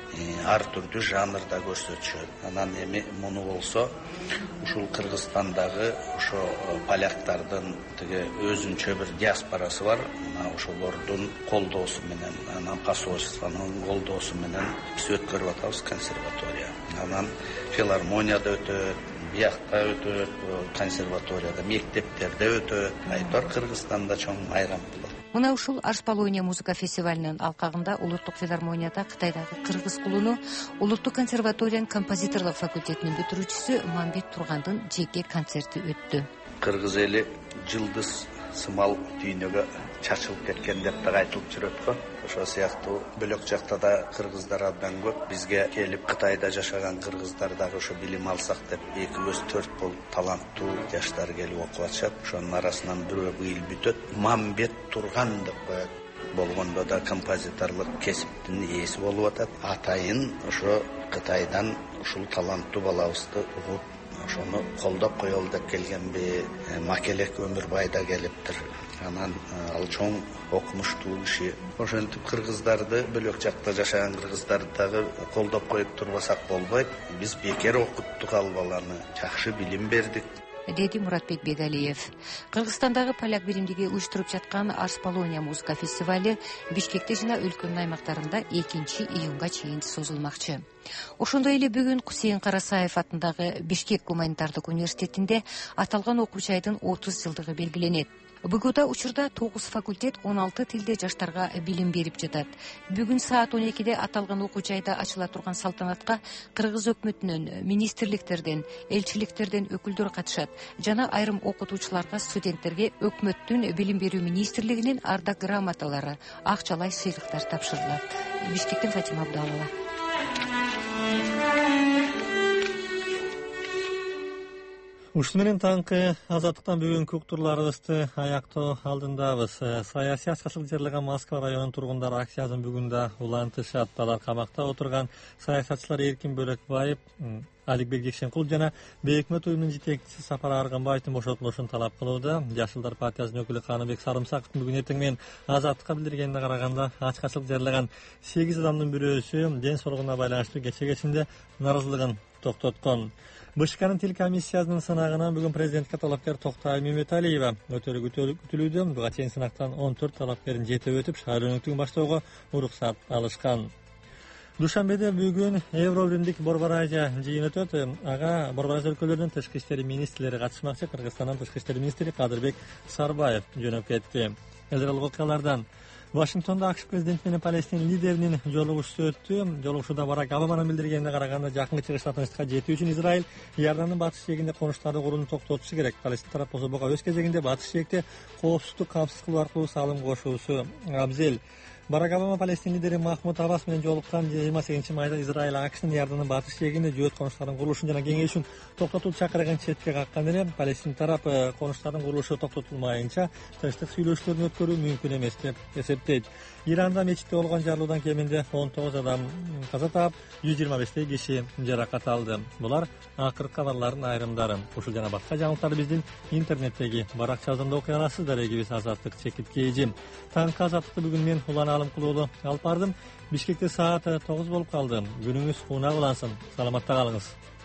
[SPEAKER 15] ар түрдүү жанрда көрсөтүшөт. Анан эми муну болсо ушул Кыргызстандагы ошо поляктардын тиги өзүнчө бир диаспорасы бар. Мына ошолордун колдоосу менен, анан посольствонун колдоосу менен биз өткөрүп атабыз консерватория. Анан филармонияда өтөт, биякта өтөт, консерваторияда, мектептерде өтөт. Айтор Кыргызстанда чоң майрам болот.
[SPEAKER 22] Мына ушул Арс Полония музыка фестивалынын алкагында улуттук филармонияда Кытайдагы кыргыз кулуну улуттук консерваториянын композиторлук факультетинин бүтүрүүчүсү Мамбет Тургандын жеке концерти өттү.
[SPEAKER 15] Кыргыз эли жылдыз сымал дүйнөгө чачылып кеткен деп да айтылып жүрөт го. Ошо сыяктуу бөлөк жакта да кыргыздар абдан көп. Бизге келип Кытайда жашаган кыргыздар дагы ошо билим алсак деп эки көз төрт болуп таланттуу жаштар келип окуп атышат. Ошонун арасынан бирөө быйыл бүтөт. Мамбет Турган деп коет. Болгондо да композиторлук кесиптин ээси болуп атат. Атайын ошо Кытайдан ушул таланттуу балабызды угуп ошону колдоп коелу деп келгенби, Макелек Өмүрбай да келиптир. Анан ал чоң окумуштуу киши. Ошентип кыргыздарды, бөлөк жакта жашаган кыргыздарды дагы колдоп коюп турбасак болбойт. Биз бекер окуттук ал баланы, жакшы билим бердик,
[SPEAKER 22] деди Муратбек Бегалиев. Кыргызстандагы поляк биримдиги уюштуруп жаткан Арс Полония музыка фестивали Бишкекте жана өлкөнүн аймактарында экинчи июнга чейин созулмакчы. Ошондой эле бүгүн Кусейин Карасаев атындагы Бишкек гуманитардык университетинде аталган окуу жайдын отуз жылдыгы белгиленет. БГУда учурда тогуз факультет он алты тилде жаштарга билим берип жатат. Бүгүн саат он экиде аталган окуу жайда ачыла турган салтанатка кыргыз өкмөтүнөн, министрликтерден, элчиликтерден өкүлдөр катышат жана айрым окутуучуларга, студенттерге өкмөттүн билим берүү министрлигинин ардак грамоталары, акчалай сыйлыктар тапшырылат. Бишкектен Фатима Абдалова.
[SPEAKER 1] Ушуну менен таңкы азаттыктан бүгүнкү уктурларыбызды аяктоо алдындабыз. Саясий ачкачылык жарыяган Москва районунун тургундары акциясын бүгүн да улантышат. Алар камакта отурган саясатчылар Эркин Бөлөкбаев, Аликбек Жекшенкул жана Бейикмет уюмунун жетекчиси Сапар Арганбаевдин бошотулушун талап кылууда. Жашылдар партиясынын өкүлү Каныбек Сарымсаковдун бүгүн эртең менен азаттыкка билдиргенине караганда ачкачылык жарыяган сегиз адамдын бирөөсү ден соолугуна байланыштуу кече кечинде нааразылыгын токтоткон. БШКнын тил комиссиясынын сынагынан бүгүн президентке талапкер Токтай Меметалиева өтөрү күтүлүүдө. Буга чейин сынактан он төрт талапкерин жетип өтүп, шаар өнөктүгүн баштоого уруксат алышкан. Душанбеде бүгүн Евробиримдик Борбор Азия жыйыны өтөт. Ага Борбор Азия өлкөлөрүнүн тышкы иштери министрлери катышмакчы. Кыргызстандын тышкы иштери министри Кадырбек Сарбаев жөнөп кетти. Эл аралык окуялардан Вашингтонда АКШ президенти менен Палестин лидеринин жолугушуусу өттү. Жолугушууда Барак Обаманын билдиргенине караганда жакынкы чыгышта тынчтыкка жетүү үчүн Израиль Иордандын батыш жээгинде конуштарды курууну токтотушу керек. Палестин тарап болсо буга өз кезегинде батыш жээгде коопсуздук камсыз кылуу аркылуу салым кошуусу абзел. Барак Обама Палестин лидери Махмуд Аббас менен жолуккан жыйырма сегизинчи майда Израиль АКШнын Иордандын батыш жээгинде жөөт конуштардын курулушун жана кеңейишин токтотууну чакырган четке каккан эле Палестин тарапы конуштардын курулушу токтотулмайынча тынчтык сүйлөшүүлөрүн өткөрүү мүмкүн эмес деп эсептейт. Иранда мечитте болгон жарылуудан кеминде он тогуз адам каза таап, жүз жыйырма бештей киши жаракат алды. Булар акыркы кабарлардын айрымдары. Ушул жана башка жаңылыктарды биздин интернеттеги баракча азанда окуй аласыздар. Эгибиз Азаттык чекиткейжи. Таңкы азаттыкты бүгүн мен Улан Алымкулуулу алып бардым. Бишкекте саат тогуз болуп калды. Күнүңүз кууна улансын. Саламатта калыңыз.